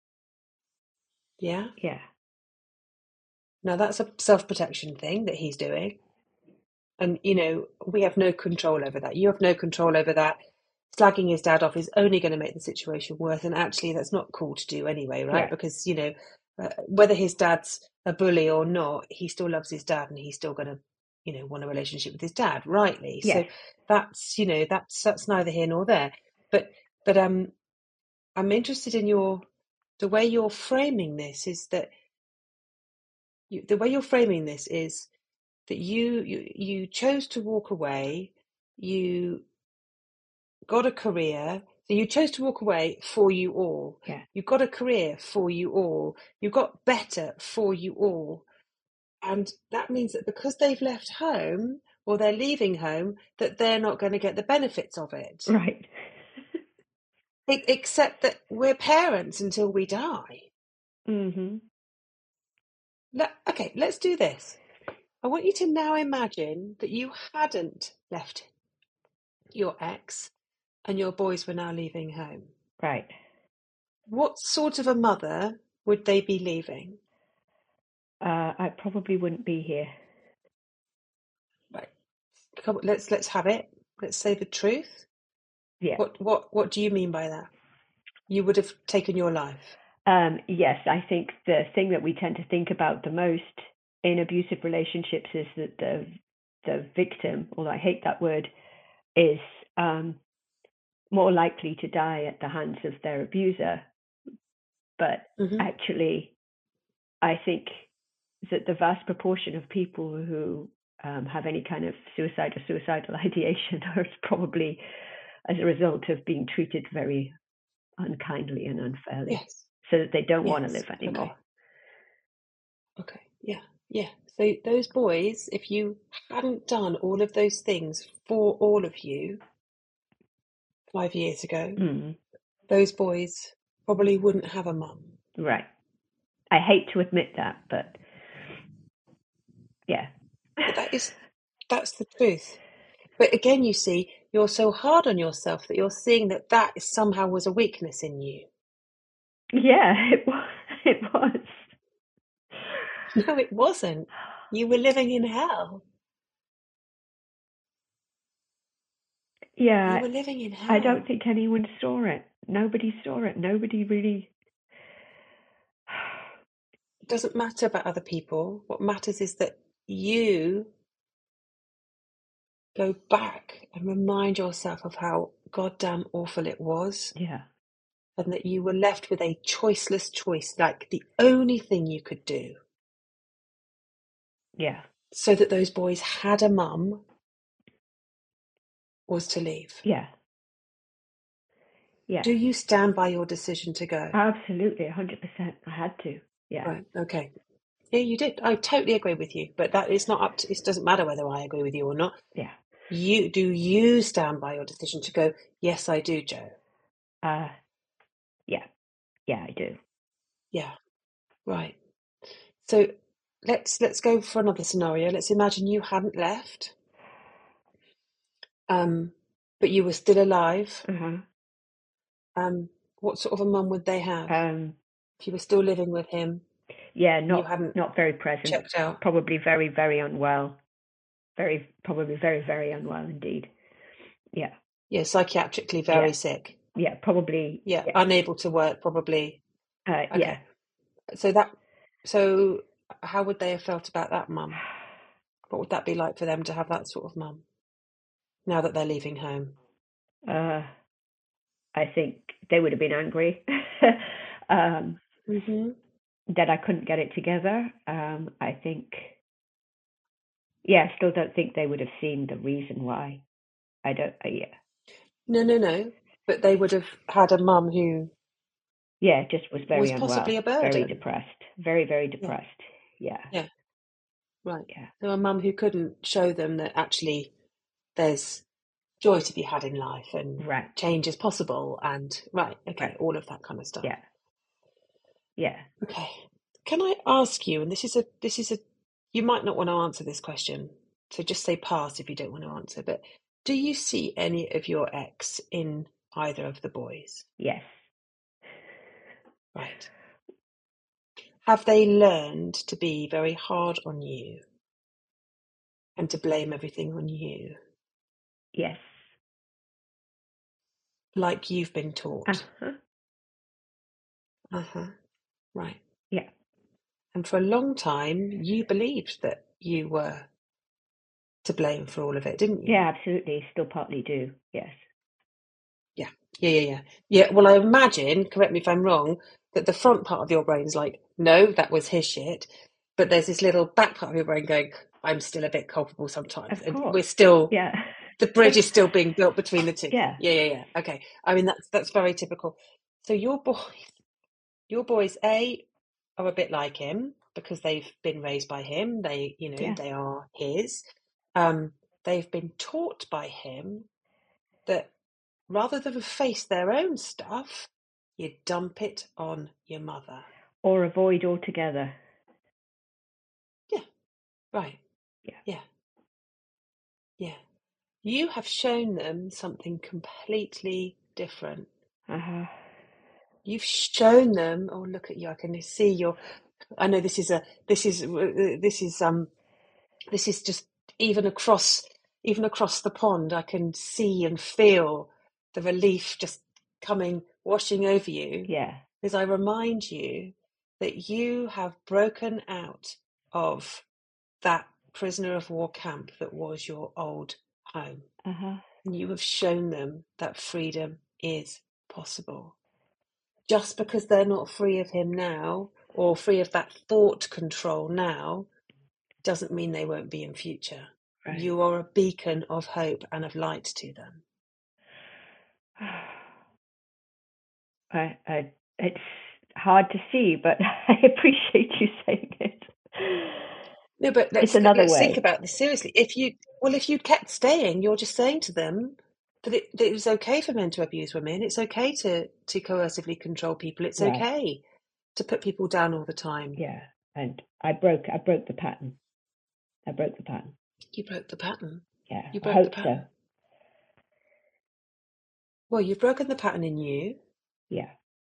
Speaker 1: Yeah?
Speaker 2: Yeah,
Speaker 1: Now that's a self-protection thing that he's doing. And, you know, we have no control over that. You have no control over that. Slagging his dad off is only going to make the situation worse. And actually, that's not cool to do anyway, right?
Speaker 2: yeah,
Speaker 1: Because, you know, uh, whether his dad's a bully or not, he still loves his dad and he's still going to, you know, want a relationship with his dad, rightly.
Speaker 2: yes,
Speaker 1: So that's, you know, that's that's neither here nor there. But but um, I'm interested in your the way you're framing this is that you, the way you're framing this is that you you you chose to walk away, you got a career, so you chose to walk away for you all.
Speaker 2: yeah,
Speaker 1: You got a career for you all. You got better for you all. And that means that because they've left home, or they're leaving home, that they're not going to get the benefits of it.
Speaker 2: Right.
Speaker 1: It, except that we're parents until we die.
Speaker 2: Mm-hmm.
Speaker 1: Let, okay, let's do this. I want you to now imagine that you hadn't left your ex and your boys were now leaving home.
Speaker 2: Right.
Speaker 1: What sort of a mother would they be leaving?
Speaker 2: Uh, I probably wouldn't be here.
Speaker 1: Right. Come, let's let's have it. Let's say the truth.
Speaker 2: Yeah.
Speaker 1: What what what do you mean by that? You would have taken your life.
Speaker 2: Um, yes, I think the thing that we tend to think about the most in abusive relationships is that the the victim, although I hate that word, is um, more likely to die at the hands of their abuser. But
Speaker 1: Mm-hmm.
Speaker 2: actually, I think that the vast proportion of people who um, have any kind of suicide or suicidal ideation are probably as a result of being treated very unkindly and unfairly,
Speaker 1: Yes.
Speaker 2: so that they don't
Speaker 1: yes.
Speaker 2: want to live anymore.
Speaker 1: Okay. okay. Yeah. Yeah. So those boys, if you hadn't done all of those things for all of you five years ago,
Speaker 2: mm.
Speaker 1: those boys probably wouldn't have a mum.
Speaker 2: Right. I hate to admit that, but yeah.
Speaker 1: But that is, that's the truth. But again, you see, you're so hard on yourself that you're seeing that that somehow was a weakness in you.
Speaker 2: Yeah, it was. It was.
Speaker 1: No, it wasn't. You were living in hell.
Speaker 2: Yeah.
Speaker 1: You were living in hell.
Speaker 2: I don't think anyone saw it. Nobody saw it. Nobody really.
Speaker 1: It doesn't matter about other people. What matters is that you go back and remind yourself of how goddamn awful it was.
Speaker 2: Yeah.
Speaker 1: And that you were left with a choiceless choice, like the only thing you could do.
Speaker 2: Yeah.
Speaker 1: So that those boys had a mum was to leave.
Speaker 2: Yeah. Yeah.
Speaker 1: Do you stand by your decision to go?
Speaker 2: Absolutely, one hundred percent. I had to. Yeah.
Speaker 1: Right, okay. Yeah, you did. I totally agree with you, but that is not up to, it doesn't matter whether I agree with you or not.
Speaker 2: Yeah.
Speaker 1: You do you stand by your decision to go, yes, I do, Jo?
Speaker 2: Uh, yeah. Yeah, I do.
Speaker 1: Yeah. Right. So let's let's go for another scenario. Let's imagine you hadn't left. Um, but you were still alive.
Speaker 2: Uh-huh.
Speaker 1: Um, what sort of a mum would they have?
Speaker 2: Um,
Speaker 1: if you were still living with him?
Speaker 2: yeah,
Speaker 1: You
Speaker 2: not
Speaker 1: hadn't
Speaker 2: not very present.
Speaker 1: checked out.
Speaker 2: Probably very, very unwell. Very, probably very, very unwell indeed. Yeah.
Speaker 1: Yeah, psychiatrically very
Speaker 2: Yeah.
Speaker 1: sick.
Speaker 2: Yeah, probably.
Speaker 1: Yeah,
Speaker 2: Yeah.
Speaker 1: unable to work, probably.
Speaker 2: Uh,
Speaker 1: Okay.
Speaker 2: Yeah.
Speaker 1: So that, so how would they have felt about that mum? What would that be like for them to have that sort of mum now that they're leaving home?
Speaker 2: Uh, I think they would have been angry um,
Speaker 1: Mm-hmm.
Speaker 2: that I couldn't get it together. Um, I think, yeah, I still don't think they would have seen the reason why. I don't, uh, yeah.
Speaker 1: No, no, no. But they would have had a mum who
Speaker 2: Yeah, just was very
Speaker 1: was
Speaker 2: unwell,
Speaker 1: possibly a burden.
Speaker 2: very depressed, very, very depressed. Yeah.
Speaker 1: Yeah. Right.
Speaker 2: Yeah.
Speaker 1: So a mum who couldn't show them that actually there's joy to be had in life and
Speaker 2: Right.
Speaker 1: change is possible and right, okay,
Speaker 2: Right.
Speaker 1: all of that kind of stuff.
Speaker 2: Yeah. Yeah.
Speaker 1: Okay. Can I ask you, and this is a this is a you might not want to answer this question, so just say pass if you don't want to answer, but do you see any of your ex in either of the boys?
Speaker 2: Yes.
Speaker 1: Right. Have they learned to be very hard on you and to blame everything on you,
Speaker 2: Yes.
Speaker 1: like you've been taught?
Speaker 2: Uh-huh.
Speaker 1: Uh-huh. Right.
Speaker 2: Yeah.
Speaker 1: And for a long time, you believed that you were to blame for all of it, didn't you?
Speaker 2: Yeah, absolutely. Still partly do. Yes.
Speaker 1: Yeah. Yeah, yeah, yeah. Yeah, well, I imagine, correct me if I'm wrong, that the front part of your brain's like, no, that was his shit. But there's this little back part of your brain going, I'm still a bit culpable sometimes.
Speaker 2: Of
Speaker 1: And
Speaker 2: course.
Speaker 1: we're still,
Speaker 2: Yeah.
Speaker 1: the bridge is still being built between the two.
Speaker 2: Yeah.
Speaker 1: Yeah, yeah, yeah. Okay. I mean, that's that's very typical. So your boys, your boys, A, are a bit like him. because they've been raised by him. They, you know,
Speaker 2: Yeah.
Speaker 1: they are his. Um, they've been taught by him that rather than face their own stuff, you dump it on your mother.
Speaker 2: Or avoid altogether.
Speaker 1: Yeah, right.
Speaker 2: Yeah.
Speaker 1: Yeah. Yeah. You have shown them something completely different.
Speaker 2: Uh-huh.
Speaker 1: You've shown them, oh, look at you, I can see your, I know this is a, this is, this is, um, this is just even across, even across the pond, I can see and feel the relief just coming, washing over you.
Speaker 2: Yeah.
Speaker 1: As I remind you that you have broken out of that prisoner of war camp that was your old home.
Speaker 2: Uh-huh.
Speaker 1: And you have shown them that freedom is possible. Just because they're not free of him now, or free of that thought control now, doesn't mean they won't be in future.
Speaker 2: Right.
Speaker 1: You are a beacon of hope and of light to them.
Speaker 2: I, I, it's hard to see, but I appreciate you saying it.
Speaker 1: No, but let's
Speaker 2: It's another
Speaker 1: let's
Speaker 2: way.
Speaker 1: think about this seriously. If you well, if you kept staying, you're just saying to them that it, that it was okay for men to abuse women. It's okay to to coercively control people. It's
Speaker 2: Right.
Speaker 1: okay to put people down all the time.
Speaker 2: Yeah, and I broke. I broke the pattern. I broke the pattern.
Speaker 1: You broke the pattern.
Speaker 2: Yeah,
Speaker 1: You
Speaker 2: I
Speaker 1: broke
Speaker 2: hope
Speaker 1: the pattern.
Speaker 2: so.
Speaker 1: Well, you've broken the pattern in you.
Speaker 2: Yeah.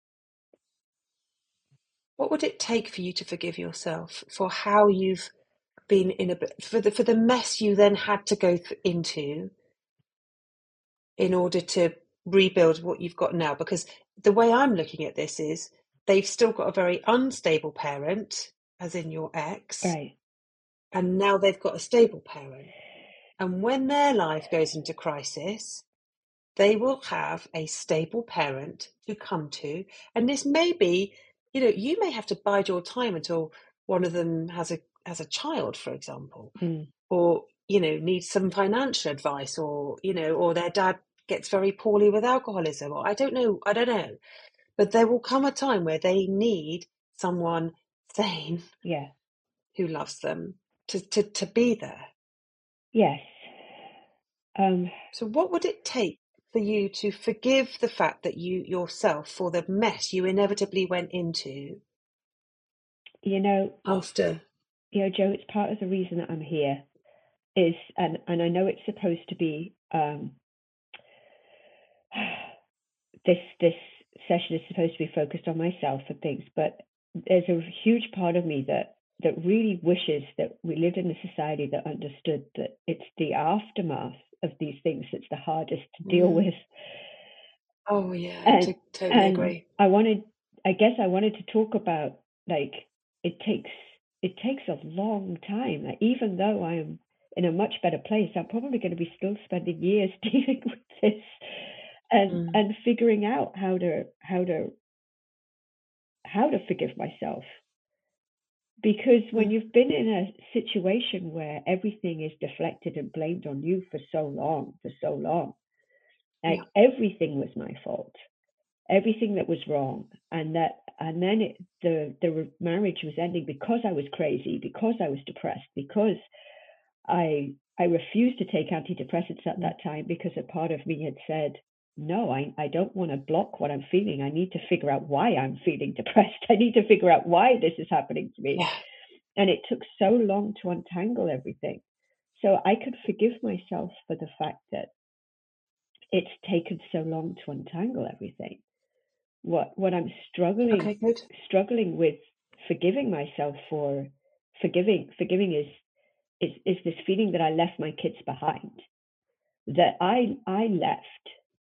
Speaker 1: What would it take for you to forgive yourself for how you've been in a for the for the mess you then had to go th- into in order to rebuild what you've got now? Because the way I'm looking at this is they've still got a very unstable parent, as in your ex,
Speaker 2: Right.
Speaker 1: and now they've got a stable parent. And when their life goes into crisis, they will have a stable parent to come to. And this may be, you know, you may have to bide your time until one of them has a has a child, for example,
Speaker 2: Mm.
Speaker 1: or, you know, needs some financial advice, or, you know, or their dad gets very poorly with alcoholism, or I don't know, I don't know. But there will come a time where they need someone sane,
Speaker 2: Yeah.
Speaker 1: who loves them, to, to, to be there.
Speaker 2: Yes. Um.
Speaker 1: So what would it take for you to forgive the fact that you yourself, for the mess you inevitably went into?
Speaker 2: You know.
Speaker 1: After.
Speaker 2: You know, Joe. It's part of the reason that I'm here. Is and and I know it's supposed to be um. This this session is supposed to be focused on myself and things, but there's a huge part of me that that really wishes that we lived in a society that understood that it's the aftermath of these things that's the hardest to deal
Speaker 1: Mm.
Speaker 2: with.
Speaker 1: Oh yeah,
Speaker 2: And,
Speaker 1: to, totally
Speaker 2: and
Speaker 1: agree.
Speaker 2: I wanted, I guess I wanted to talk about, like, it takes it takes a long time. Like, even though I am in a much better place, I'm probably going to be still spending years dealing with this and
Speaker 1: Mm.
Speaker 2: and figuring out how to how to how to forgive myself. Because when
Speaker 1: Mm.
Speaker 2: you've been in a situation where everything is deflected and blamed on you for so long, for so long, like
Speaker 1: Yeah.
Speaker 2: everything was my fault, everything that was wrong, and that, and then it, the the marriage was ending because I was crazy, because I was depressed, because I I refused to take antidepressants at
Speaker 1: Mm.
Speaker 2: that time because a part of me had said, no, I, I don't want to block what I'm feeling. I need to figure out why I'm feeling depressed. I need to figure out why this is happening to me.
Speaker 1: Yeah.
Speaker 2: And it took so long to untangle everything. So I could forgive myself for the fact that it's taken so long to untangle everything. What what I'm struggling
Speaker 1: Okay, good.
Speaker 2: struggling with forgiving myself for forgiving forgiving is is is this feeling that I left my kids behind. That I I left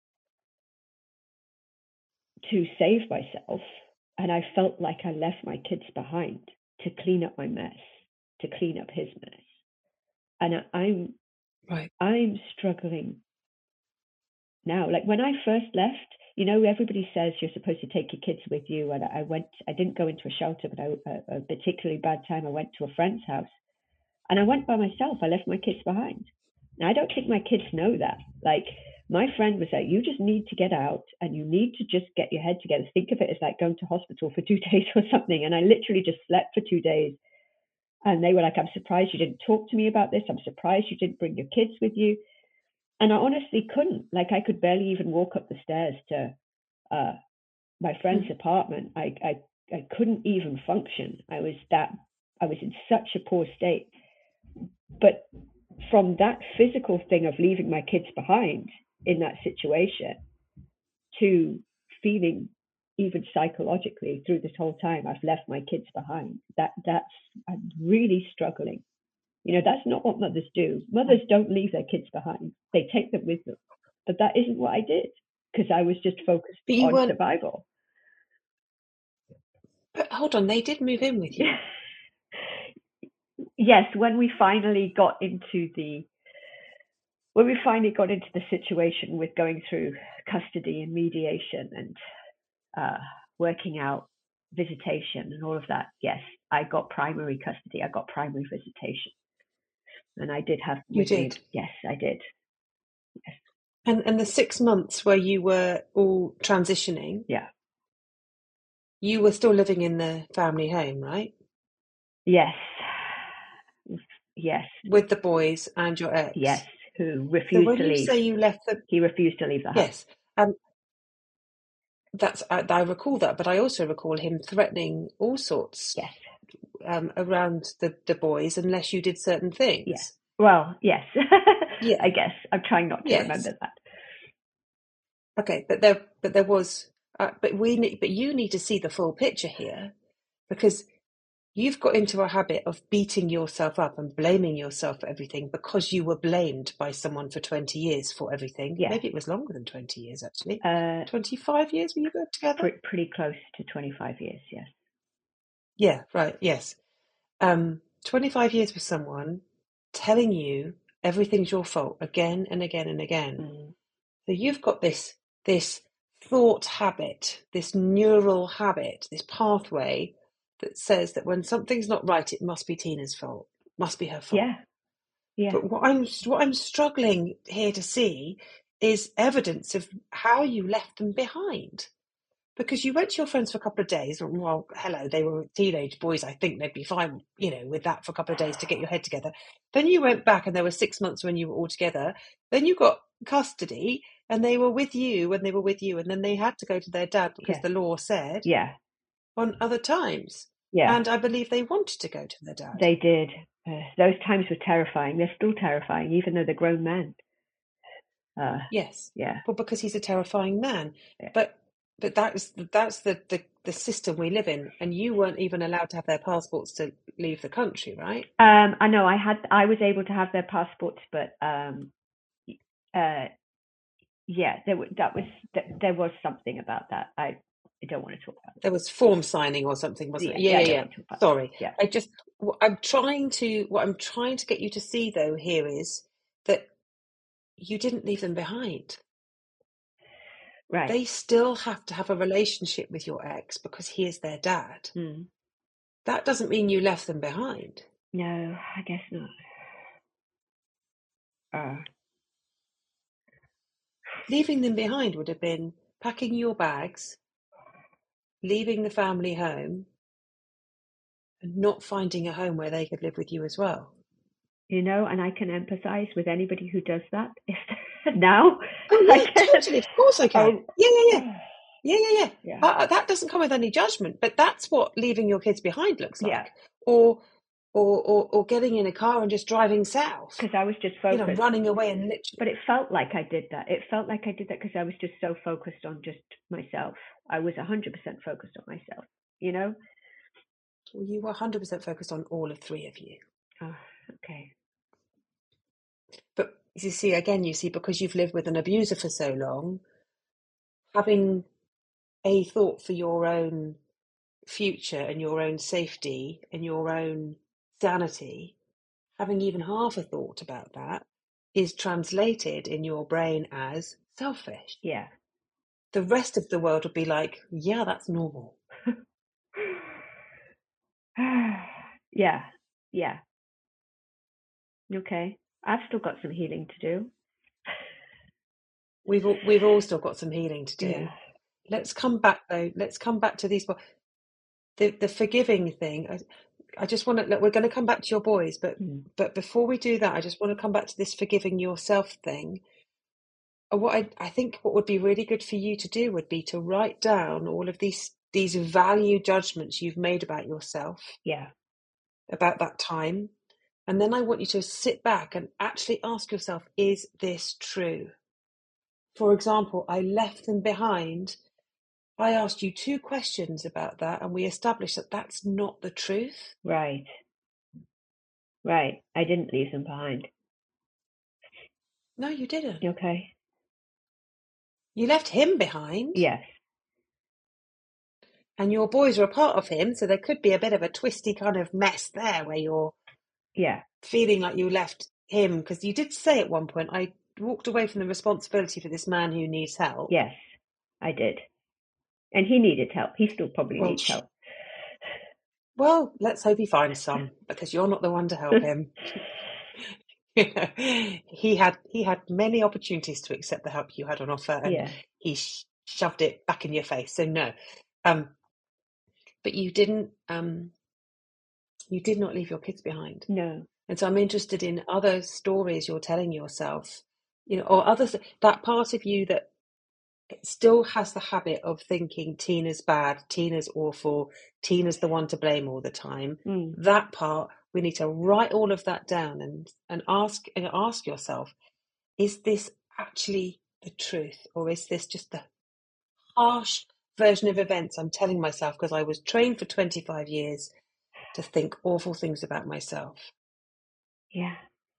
Speaker 2: to save myself, and I felt like I left my kids behind to clean up my mess, to clean up his mess. And I, I'm
Speaker 1: Right.
Speaker 2: I'm struggling now. Like when I first left, you know, everybody says you're supposed to take your kids with you. And I went, I didn't go into a shelter, but I, a, a particularly bad time, I went to a friend's house and I went by myself. I left my kids behind. Now, I don't think my kids know that. Like My friend was like, you just need to get out and you need to just get your head together. Think of it as like going to hospital for two days or something. And I literally just slept for two days. And they were like, I'm surprised you didn't talk to me about this. I'm surprised you didn't bring your kids with you. And I honestly couldn't. Like, I could barely even walk up the stairs to uh, my friend's mm. apartment. I, I I couldn't even function. I was that I was in such a poor state. But from that physical thing of leaving my kids behind in that situation to feeling even psychologically through this whole time I've left my kids behind, that that's I'm really struggling. You know, that's not what mothers do. Mothers don't leave their kids behind. They take them with them. But that isn't what I did, because I was just focused on weren't... survival.
Speaker 1: But hold on, they did move in with you.
Speaker 2: Yes, when we finally got into the when we finally got into the situation with going through custody and mediation and uh, working out visitation and all of that, yes, I got primary custody. I got primary visitation, and I did have.
Speaker 1: You did?
Speaker 2: Me, yes, I did. Yes.
Speaker 1: And and the six months where you were all transitioning,
Speaker 2: yeah,
Speaker 1: you were still living in the family home, right?
Speaker 2: Yes. Yes.
Speaker 1: With the boys and your ex?
Speaker 2: Yes, who refused
Speaker 1: so when
Speaker 2: to
Speaker 1: you
Speaker 2: leave.
Speaker 1: say you left the...
Speaker 2: He refused to leave the house.
Speaker 1: Yes. Um, that's I, I recall that, but I also recall him threatening all sorts
Speaker 2: yes.
Speaker 1: um, around the, the boys unless you did certain things.
Speaker 2: Yes. Well, yes.
Speaker 1: yeah.
Speaker 2: I guess. I'm trying not to
Speaker 1: yes.
Speaker 2: remember that.
Speaker 1: Okay, but there but there was uh, but we need, but you need to see the full picture here, because you've got into a habit of beating yourself up and blaming yourself for everything because you were blamed by someone for twenty years for everything.
Speaker 2: Yeah.
Speaker 1: Maybe it was longer than twenty years, actually.
Speaker 2: Uh,
Speaker 1: twenty-five years were you both together?
Speaker 2: Pretty, pretty close to twenty-five years, yes.
Speaker 1: Yeah, right, yes. Um, twenty-five years with someone telling you everything's your fault again and again and again.
Speaker 2: Mm.
Speaker 1: So you've got this this thought habit, this neural habit, this pathway that says that when something's not right, it must be Tina's fault, must be her fault.
Speaker 2: Yeah, yeah.
Speaker 1: But what I'm what I'm struggling here to see is evidence of how you left them behind, because you went to your friends for a couple of days. Well, hello, they were teenage boys. I think they'd be fine, you know, with that for a couple of days to get your head together. Then you went back, and there were six months when you were all together. Then you got custody, and they were with you when they were with you, and then they had to go to their dad because
Speaker 2: yeah.
Speaker 1: the law said
Speaker 2: yeah.
Speaker 1: on other times.
Speaker 2: Yeah.
Speaker 1: And I believe they wanted to go to their dad.
Speaker 2: They did. Uh, those times were terrifying. They're still terrifying, even though they're grown men. Uh,
Speaker 1: yes.
Speaker 2: Yeah.
Speaker 1: Well, because he's a terrifying man.
Speaker 2: Yeah.
Speaker 1: But but that's that's the, the, the system we live in, and you weren't even allowed to have their passports to leave the country, right?
Speaker 2: Um, I know I had I was able to have their passports, but um, uh, yeah, there that was there was something about that. I, I don't want to talk about it.
Speaker 1: There was form signing or something, wasn't
Speaker 2: yeah,
Speaker 1: it? Yeah,
Speaker 2: yeah,
Speaker 1: yeah. yeah. Sorry.
Speaker 2: Yeah.
Speaker 1: I just what I'm trying to what I'm trying to get you to see though here is that you didn't leave them behind.
Speaker 2: Right.
Speaker 1: They still have to have a relationship with your ex because he is their dad.
Speaker 2: Mm.
Speaker 1: That doesn't mean you left them behind.
Speaker 2: No, I guess not. Uh.
Speaker 1: Leaving them behind would have been packing your bags, leaving the family home, and not finding a home where they could live with you as well.
Speaker 2: You know, and I can empathise with anybody who does that. If now,
Speaker 1: oh yeah, totally. Of course I can. Oh. Yeah, yeah, yeah, yeah, yeah, yeah.
Speaker 2: yeah.
Speaker 1: Uh, that doesn't come with any judgment, but that's what leaving your kids behind looks like.
Speaker 2: Yeah.
Speaker 1: Or, or, or, or getting in a car and just driving south.
Speaker 2: Because I was just focused,
Speaker 1: you know, running away and literally.
Speaker 2: But it felt like I did that. It felt like I did that because I was just so focused on just myself. I was a hundred percent focused on myself. You know.
Speaker 1: Well, you were a hundred percent focused on all of three of you.
Speaker 2: Oh, okay.
Speaker 1: But you see, again, you see, because you've lived with an abuser for so long, having a thought for your own future and your own safety and your own sanity, having even half a thought about that is translated in your brain as selfish.
Speaker 2: Yeah.
Speaker 1: The rest of the world would be like, yeah, that's normal.
Speaker 2: yeah. Yeah. Okay. I've still got some healing to do.
Speaker 1: we've all, we've all still got some healing to do.
Speaker 2: Yeah.
Speaker 1: Let's come back though. Let's come back to these. The the forgiving thing. I, I just want to. Look, we're going to come back to your boys, but
Speaker 2: Mm.
Speaker 1: but before we do that, I just want to come back to this forgiving yourself thing. What I, I think what would be really good for you to do would be to write down all of these these value judgments you've made about yourself,
Speaker 2: Yeah.
Speaker 1: about that time, and then I want you to sit back and actually ask yourself, is this true? For example, I left them behind. I asked you two questions about that, and we established that that's not the truth.
Speaker 2: Right. Right. I didn't leave them behind.
Speaker 1: No, you didn't.
Speaker 2: Okay.
Speaker 1: You left him behind.
Speaker 2: Yes.
Speaker 1: And your boys are a part of him, so there could be a bit of a twisty kind of mess there where you're
Speaker 2: Yeah.
Speaker 1: feeling like you left him, because you did say at one point, I walked away from the responsibility for this man who needs help.
Speaker 2: Yes, I did. And he needed help. He still probably
Speaker 1: Well,
Speaker 2: needs help.
Speaker 1: Well, let's hope he finds some, because you're not the one to help him. he had he had many opportunities to accept the help you had on offer, and
Speaker 2: Yeah.
Speaker 1: he sh- shoved it back in your face. So no, um, but you didn't. Um, you did not leave your kids behind.
Speaker 2: No.
Speaker 1: And so I'm interested in other stories you're telling yourself, you know, or others, that part of you that still has the habit of thinking Tina's bad, Tina's awful, Tina's the one to blame all the time.
Speaker 2: Mm.
Speaker 1: That part, we need to write all of that down and and ask and ask yourself, is this actually the truth, or is this just the harsh version of events I'm telling myself because I was trained for twenty-five years to think awful things about myself?
Speaker 2: Yeah.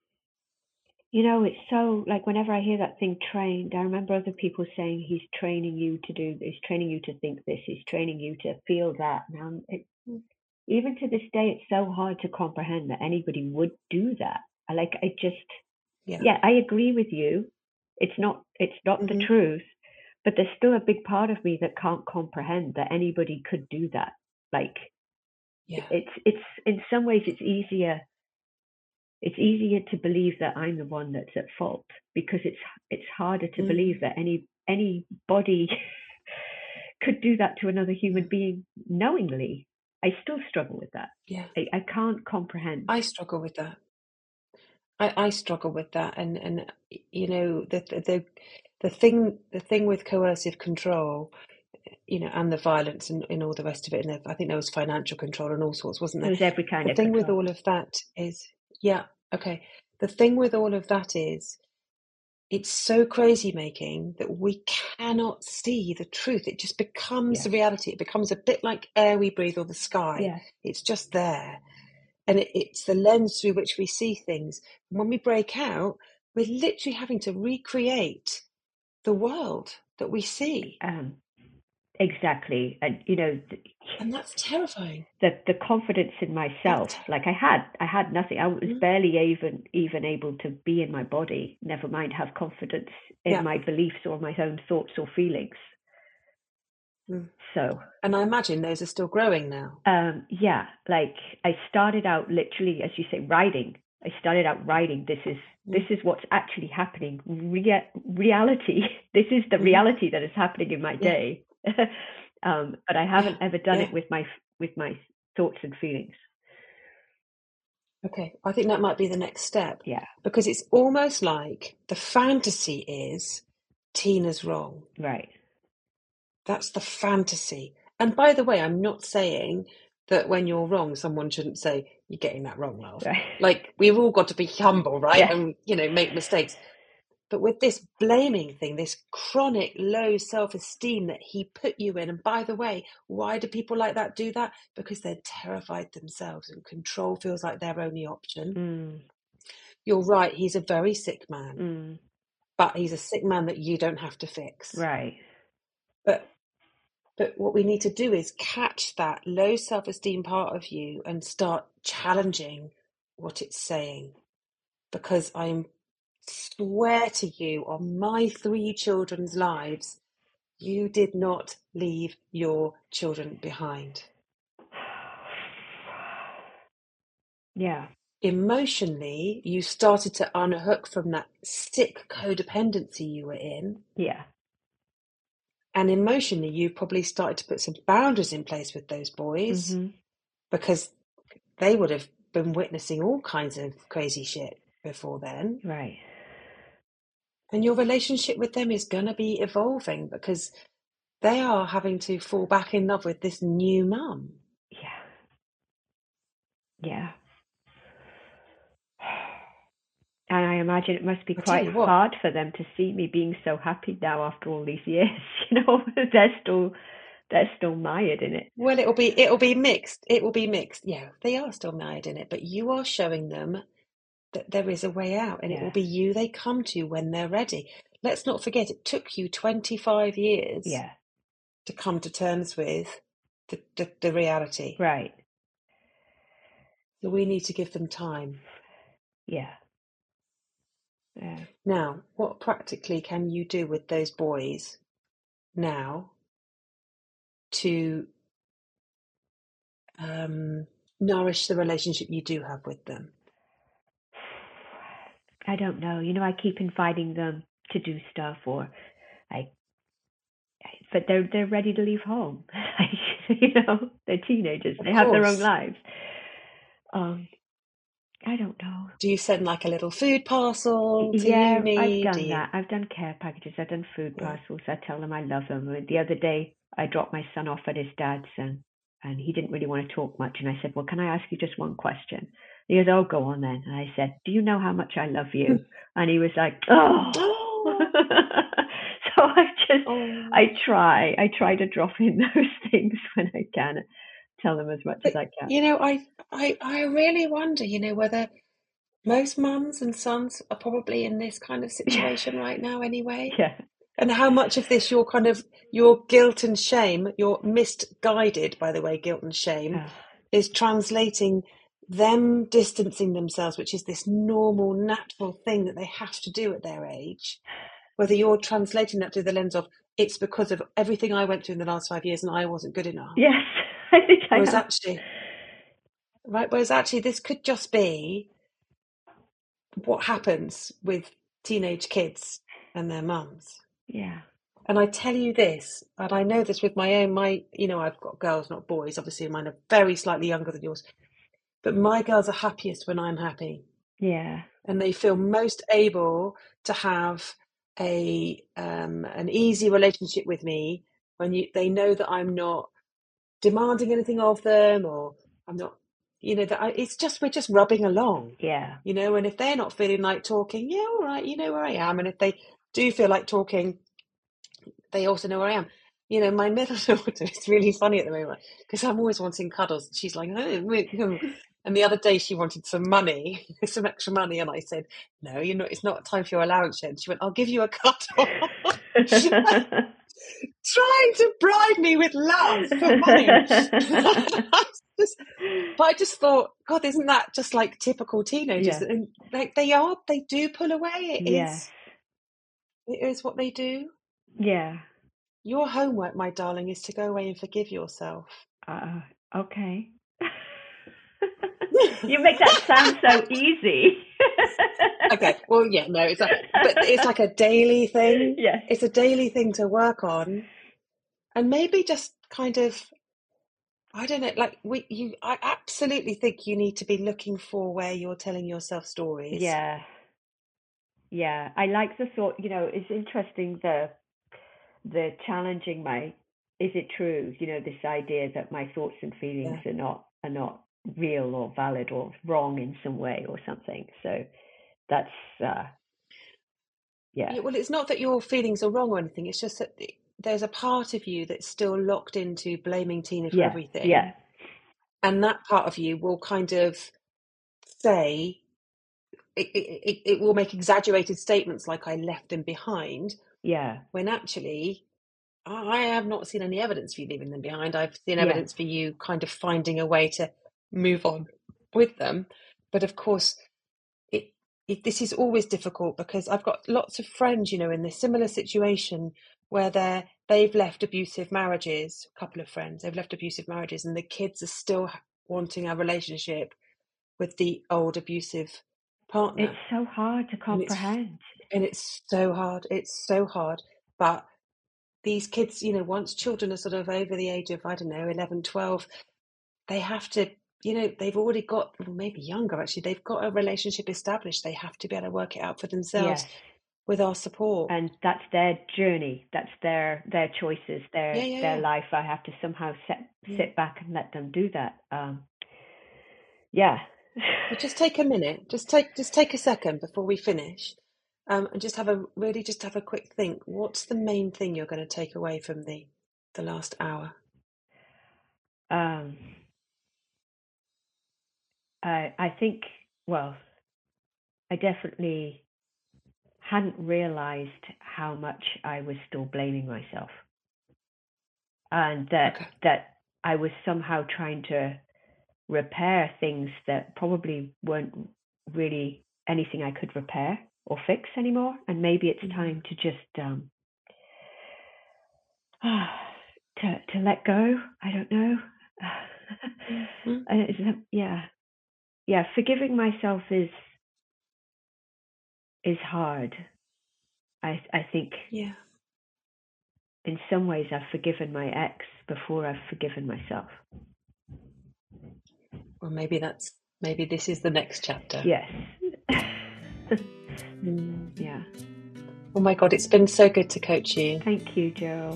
Speaker 2: You know, it's so, like, whenever I hear that thing, trained, I remember other people saying he's training you to do this, training you to think this, he's training you to feel that. Now, it, even to this day, it's so hard to comprehend that anybody would do that. I like, I just,
Speaker 1: Yeah,
Speaker 2: yeah, I agree with you. It's not, it's not
Speaker 1: Mhm.
Speaker 2: the truth, but there's still a big part of me that can't comprehend that anybody could do that. Like,
Speaker 1: yeah,
Speaker 2: it's, it's, in some ways, it's easier it's easier to believe that I'm the one that's at fault, because it's it's harder to
Speaker 1: Mm.
Speaker 2: believe that any anybody could do that to another human being knowingly. I still struggle with that.
Speaker 1: yeah.
Speaker 2: I, I can't comprehend.
Speaker 1: I struggle with that. I, I struggle with that, and and you know the the the thing the thing with coercive control, you know, and the violence and, and all the rest of it, and I think there was financial control and all sorts, wasn't
Speaker 2: There
Speaker 1: there?
Speaker 2: was every kind
Speaker 1: The
Speaker 2: of
Speaker 1: thing with
Speaker 2: control.
Speaker 1: all of that is, yeah, okay. The thing with all of that is, it's so crazy making that we cannot see the truth. It just becomes
Speaker 2: Yeah.
Speaker 1: the reality. It becomes a bit like air we breathe or the sky.
Speaker 2: Yeah.
Speaker 1: It's just there. And it, it's the lens through which we see things. And when we break out, we're literally having to recreate the world that we see.
Speaker 2: Um, exactly. And, you know, th-
Speaker 1: And that's terrifying.
Speaker 2: the the confidence in myself,
Speaker 1: That's
Speaker 2: like I had I had nothing. I was
Speaker 1: Mhm.
Speaker 2: barely even even able to be in my body, never mind have confidence in
Speaker 1: Yeah.
Speaker 2: my beliefs or my own thoughts or feelings.
Speaker 1: Mm.
Speaker 2: So
Speaker 1: And I imagine those are still growing now.
Speaker 2: um yeah, like I started out literally, as you say, writing. I started out writing, this is
Speaker 1: Mm.
Speaker 2: this is what's actually happening. Rea- reality. This is the
Speaker 1: Mhm.
Speaker 2: reality that is happening in my
Speaker 1: Yeah.
Speaker 2: day. um, but I haven't
Speaker 1: Yeah.
Speaker 2: ever done
Speaker 1: Yeah.
Speaker 2: it with my with my thoughts and feelings.
Speaker 1: Okay. I think that might be the next step.
Speaker 2: Yeah.
Speaker 1: Because it's almost like the fantasy is Tina's wrong.
Speaker 2: Right.
Speaker 1: That's the fantasy. And by the way, I'm not saying that when you're wrong, someone shouldn't say, you're getting that wrong, love.
Speaker 2: Right.
Speaker 1: Like, we've all got to be humble, right?
Speaker 2: Yeah.
Speaker 1: And, you know, make mistakes. But with this blaming thing, this chronic low self-esteem that he put you in, and by the way, why do people like that do that? Because they're terrified themselves and control feels like their only option.
Speaker 2: Mm.
Speaker 1: You're right, he's a very sick man,
Speaker 2: Mm.
Speaker 1: but he's a sick man that you don't have to fix.
Speaker 2: Right.
Speaker 1: But But what we need to do is catch that low self-esteem part of you and start challenging what it's saying. Because I swear to you, on my three children's lives, you did not leave your children behind.
Speaker 2: Yeah.
Speaker 1: emotionally you started to unhook from that sick codependency you were in.
Speaker 2: Yeah.
Speaker 1: And emotionally, you probably started to put some boundaries in place with those boys
Speaker 2: Mm-hmm.
Speaker 1: because they would have been witnessing all kinds of crazy shit before then.
Speaker 2: Right.
Speaker 1: And your relationship with them is going to be evolving because they are having to fall back in love with this new mum.
Speaker 2: Yeah. Yeah. And I imagine it must be
Speaker 1: I'll tell
Speaker 2: quite
Speaker 1: you what.
Speaker 2: hard for them to see me being so happy now after all these years. You know, they're still they're still mired in it.
Speaker 1: Well, it'll be it'll be mixed. It will be mixed. Yeah, they are still mired in it, but you are showing them that there is a way out, and
Speaker 2: Yeah.
Speaker 1: it will be you they come to when they're ready. Let's not forget, it took you twenty-five years
Speaker 2: Yeah.
Speaker 1: to come to terms with the, the, the reality.
Speaker 2: Right.
Speaker 1: So we need to give them time.
Speaker 2: Yeah. Yeah.
Speaker 1: Now, what practically can you do with those boys now to um, nourish the relationship you do have with them?
Speaker 2: I don't know. You know, I keep inviting them to do stuff, or I, but they're they're ready to leave home. You know, they're teenagers.
Speaker 1: Of
Speaker 2: They have their own
Speaker 1: course.
Speaker 2: lives. Um, I don't know.
Speaker 1: Do you send like a little food parcel to
Speaker 2: Yeah,
Speaker 1: uni?
Speaker 2: I've done
Speaker 1: Do you...
Speaker 2: that. I've done care packages. I've done food
Speaker 1: Yeah.
Speaker 2: parcels. I tell them I love them. The other day, I dropped my son off at his dad's, and and he didn't really want to talk much. And I said, "Well, can I ask you just one question?" He goes, "Oh, go on then." And I said, "Do you know how much I love you?" And he was like, "Oh."
Speaker 1: Oh.
Speaker 2: So I just,
Speaker 1: Oh.
Speaker 2: I try, I try to drop in those things when I can, tell them as much
Speaker 1: But,
Speaker 2: as I can.
Speaker 1: you know, I, I, I really wonder, you know, whether most mums and sons are probably in this kind of situation right now anyway.
Speaker 2: Yeah.
Speaker 1: And how much of this your kind of your guilt and shame, your misguided, by the way, guilt and shame,
Speaker 2: Oh.
Speaker 1: is translating them distancing themselves, which is this normal, natural thing that they have to do at their age. Whether you're translating that through the lens of it's because of everything I went through in the last five years and I wasn't good enough.
Speaker 2: Yes, I think I
Speaker 1: Whereas
Speaker 2: am.
Speaker 1: actually, right? Whereas actually, this could just be what happens with teenage kids and their mums.
Speaker 2: Yeah.
Speaker 1: And I tell you this, and I know this with my own, my, you know, I've got girls, not boys. Obviously, mine are very slightly younger than yours. But my girls are happiest when I'm happy.
Speaker 2: Yeah.
Speaker 1: And they feel most able to have a um, an easy relationship with me when you they know that I'm not demanding anything of them, or I'm not, you know, that I, it's just we're just rubbing along.
Speaker 2: Yeah.
Speaker 1: You know, and if they're not feeling like talking, yeah, all right, you know where I am. And if they do feel like talking, they also know where I am. You know, my middle daughter is really funny at the moment because I'm always wanting cuddles. She's like, oh. And the other day she wanted some money, some extra money, and I said, no, you're not. It's not time for your allowance yet. And she went, I'll give you a cuddle. Trying to bribe me with love for money. just, but I just thought, God, isn't that just like typical teenagers?
Speaker 2: Yeah.
Speaker 1: And like they are, they do pull away. It
Speaker 2: Yes.
Speaker 1: is, it is what they do.
Speaker 2: Yeah.
Speaker 1: Your homework, my darling, is to go away and forgive yourself.
Speaker 2: Uh, okay. You make that sound so easy.
Speaker 1: Okay, well, yeah, no, it's like, but it's like a daily thing.
Speaker 2: Yes.
Speaker 1: It's a daily thing to work on, and maybe just kind of, I don't know, like we, you, I absolutely think you need to be looking for where you're telling yourself stories.
Speaker 2: Yeah. Yeah. I like the thought, you know, it's interesting the the challenging my is it true, you know, this idea that my thoughts and feelings
Speaker 1: Yeah.
Speaker 2: are not are not real or valid or wrong in some way or something. So that's uh yeah.
Speaker 1: Yeah, well, it's not that your feelings are wrong or anything. It's just that there's a part of you that's still locked into blaming Tina for
Speaker 2: Yeah.
Speaker 1: everything.
Speaker 2: Yeah.
Speaker 1: And that part of you will kind of say, it, it, it will make exaggerated statements like I left them behind.
Speaker 2: Yeah.
Speaker 1: When actually, I have not seen any evidence for you leaving them behind. I've seen
Speaker 2: Yeah.
Speaker 1: evidence for you kind of finding a way to move on with them. But of course, it, it this is always difficult because I've got lots of friends, you know, in this similar situation where they're they've left abusive marriages. A couple of friends, they've left abusive marriages, and the kids are still wanting a relationship with the old abusive partner.
Speaker 2: It's so hard to comprehend.
Speaker 1: And it's, and it's so hard. It's so hard. But these kids, you know, once children are sort of over the age of, I don't know, eleven, twelve, they have to, you know, they've already got, well, maybe younger actually, they've got a relationship established. They have to be able to work it out for themselves.
Speaker 2: Yes.
Speaker 1: With our support.
Speaker 2: And that's their journey. That's their their choices, their
Speaker 1: Yeah, yeah,
Speaker 2: their
Speaker 1: yeah.
Speaker 2: life. I have to somehow sit
Speaker 1: Yeah.
Speaker 2: sit back and let them do that. Um, yeah.
Speaker 1: Well, just take a minute. Just take just take a second before we finish, um, and just have a really just have a quick think. What's the main thing you're going to take away from the the last hour?
Speaker 2: Um, I I think, well, I definitely hadn't realized how much I was still blaming myself, and that
Speaker 1: Okay.
Speaker 2: that I was somehow trying to repair things that probably weren't really anything I could repair or fix anymore. And maybe it's
Speaker 1: Mhm.
Speaker 2: time to just um, to to let go. I don't know.
Speaker 1: Mhm.
Speaker 2: And it's, yeah, yeah. Forgiving myself is is hard. I I think
Speaker 1: Yeah.
Speaker 2: in some ways I've forgiven my ex before I've forgiven myself.
Speaker 1: Well, maybe that's maybe this is the next chapter.
Speaker 2: Yes. Mm, yeah.
Speaker 1: Oh my God, it's been so good to coach you.
Speaker 2: Thank you, Jo.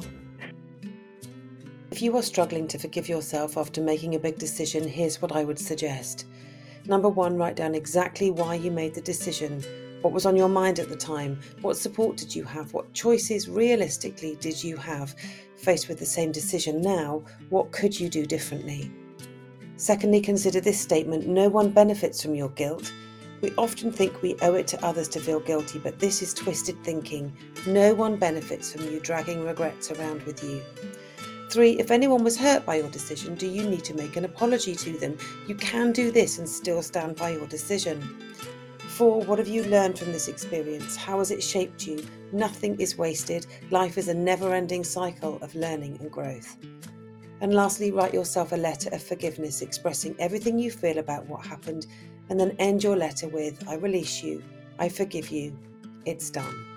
Speaker 1: If you are struggling to forgive yourself after making a big decision, here's what I would suggest. Number one, write down exactly why you made the decision. What was on your mind at the time? What support did you have? What choices realistically did you have? Faced with the same decision now, what could you do differently? Secondly, consider this statement: no one benefits from your guilt. We often think we owe it to others to feel guilty, but this is twisted thinking. No one benefits from you dragging regrets around with you. Three, if anyone was hurt by your decision, do you need to make an apology to them? You can do this and still stand by your decision. Four, what have you learned from this experience? How has it shaped you? Nothing is wasted. Life is a never-ending cycle of learning and growth. And lastly, write yourself a letter of forgiveness expressing everything you feel about what happened, and then end your letter with, I release you, I forgive you, it's done.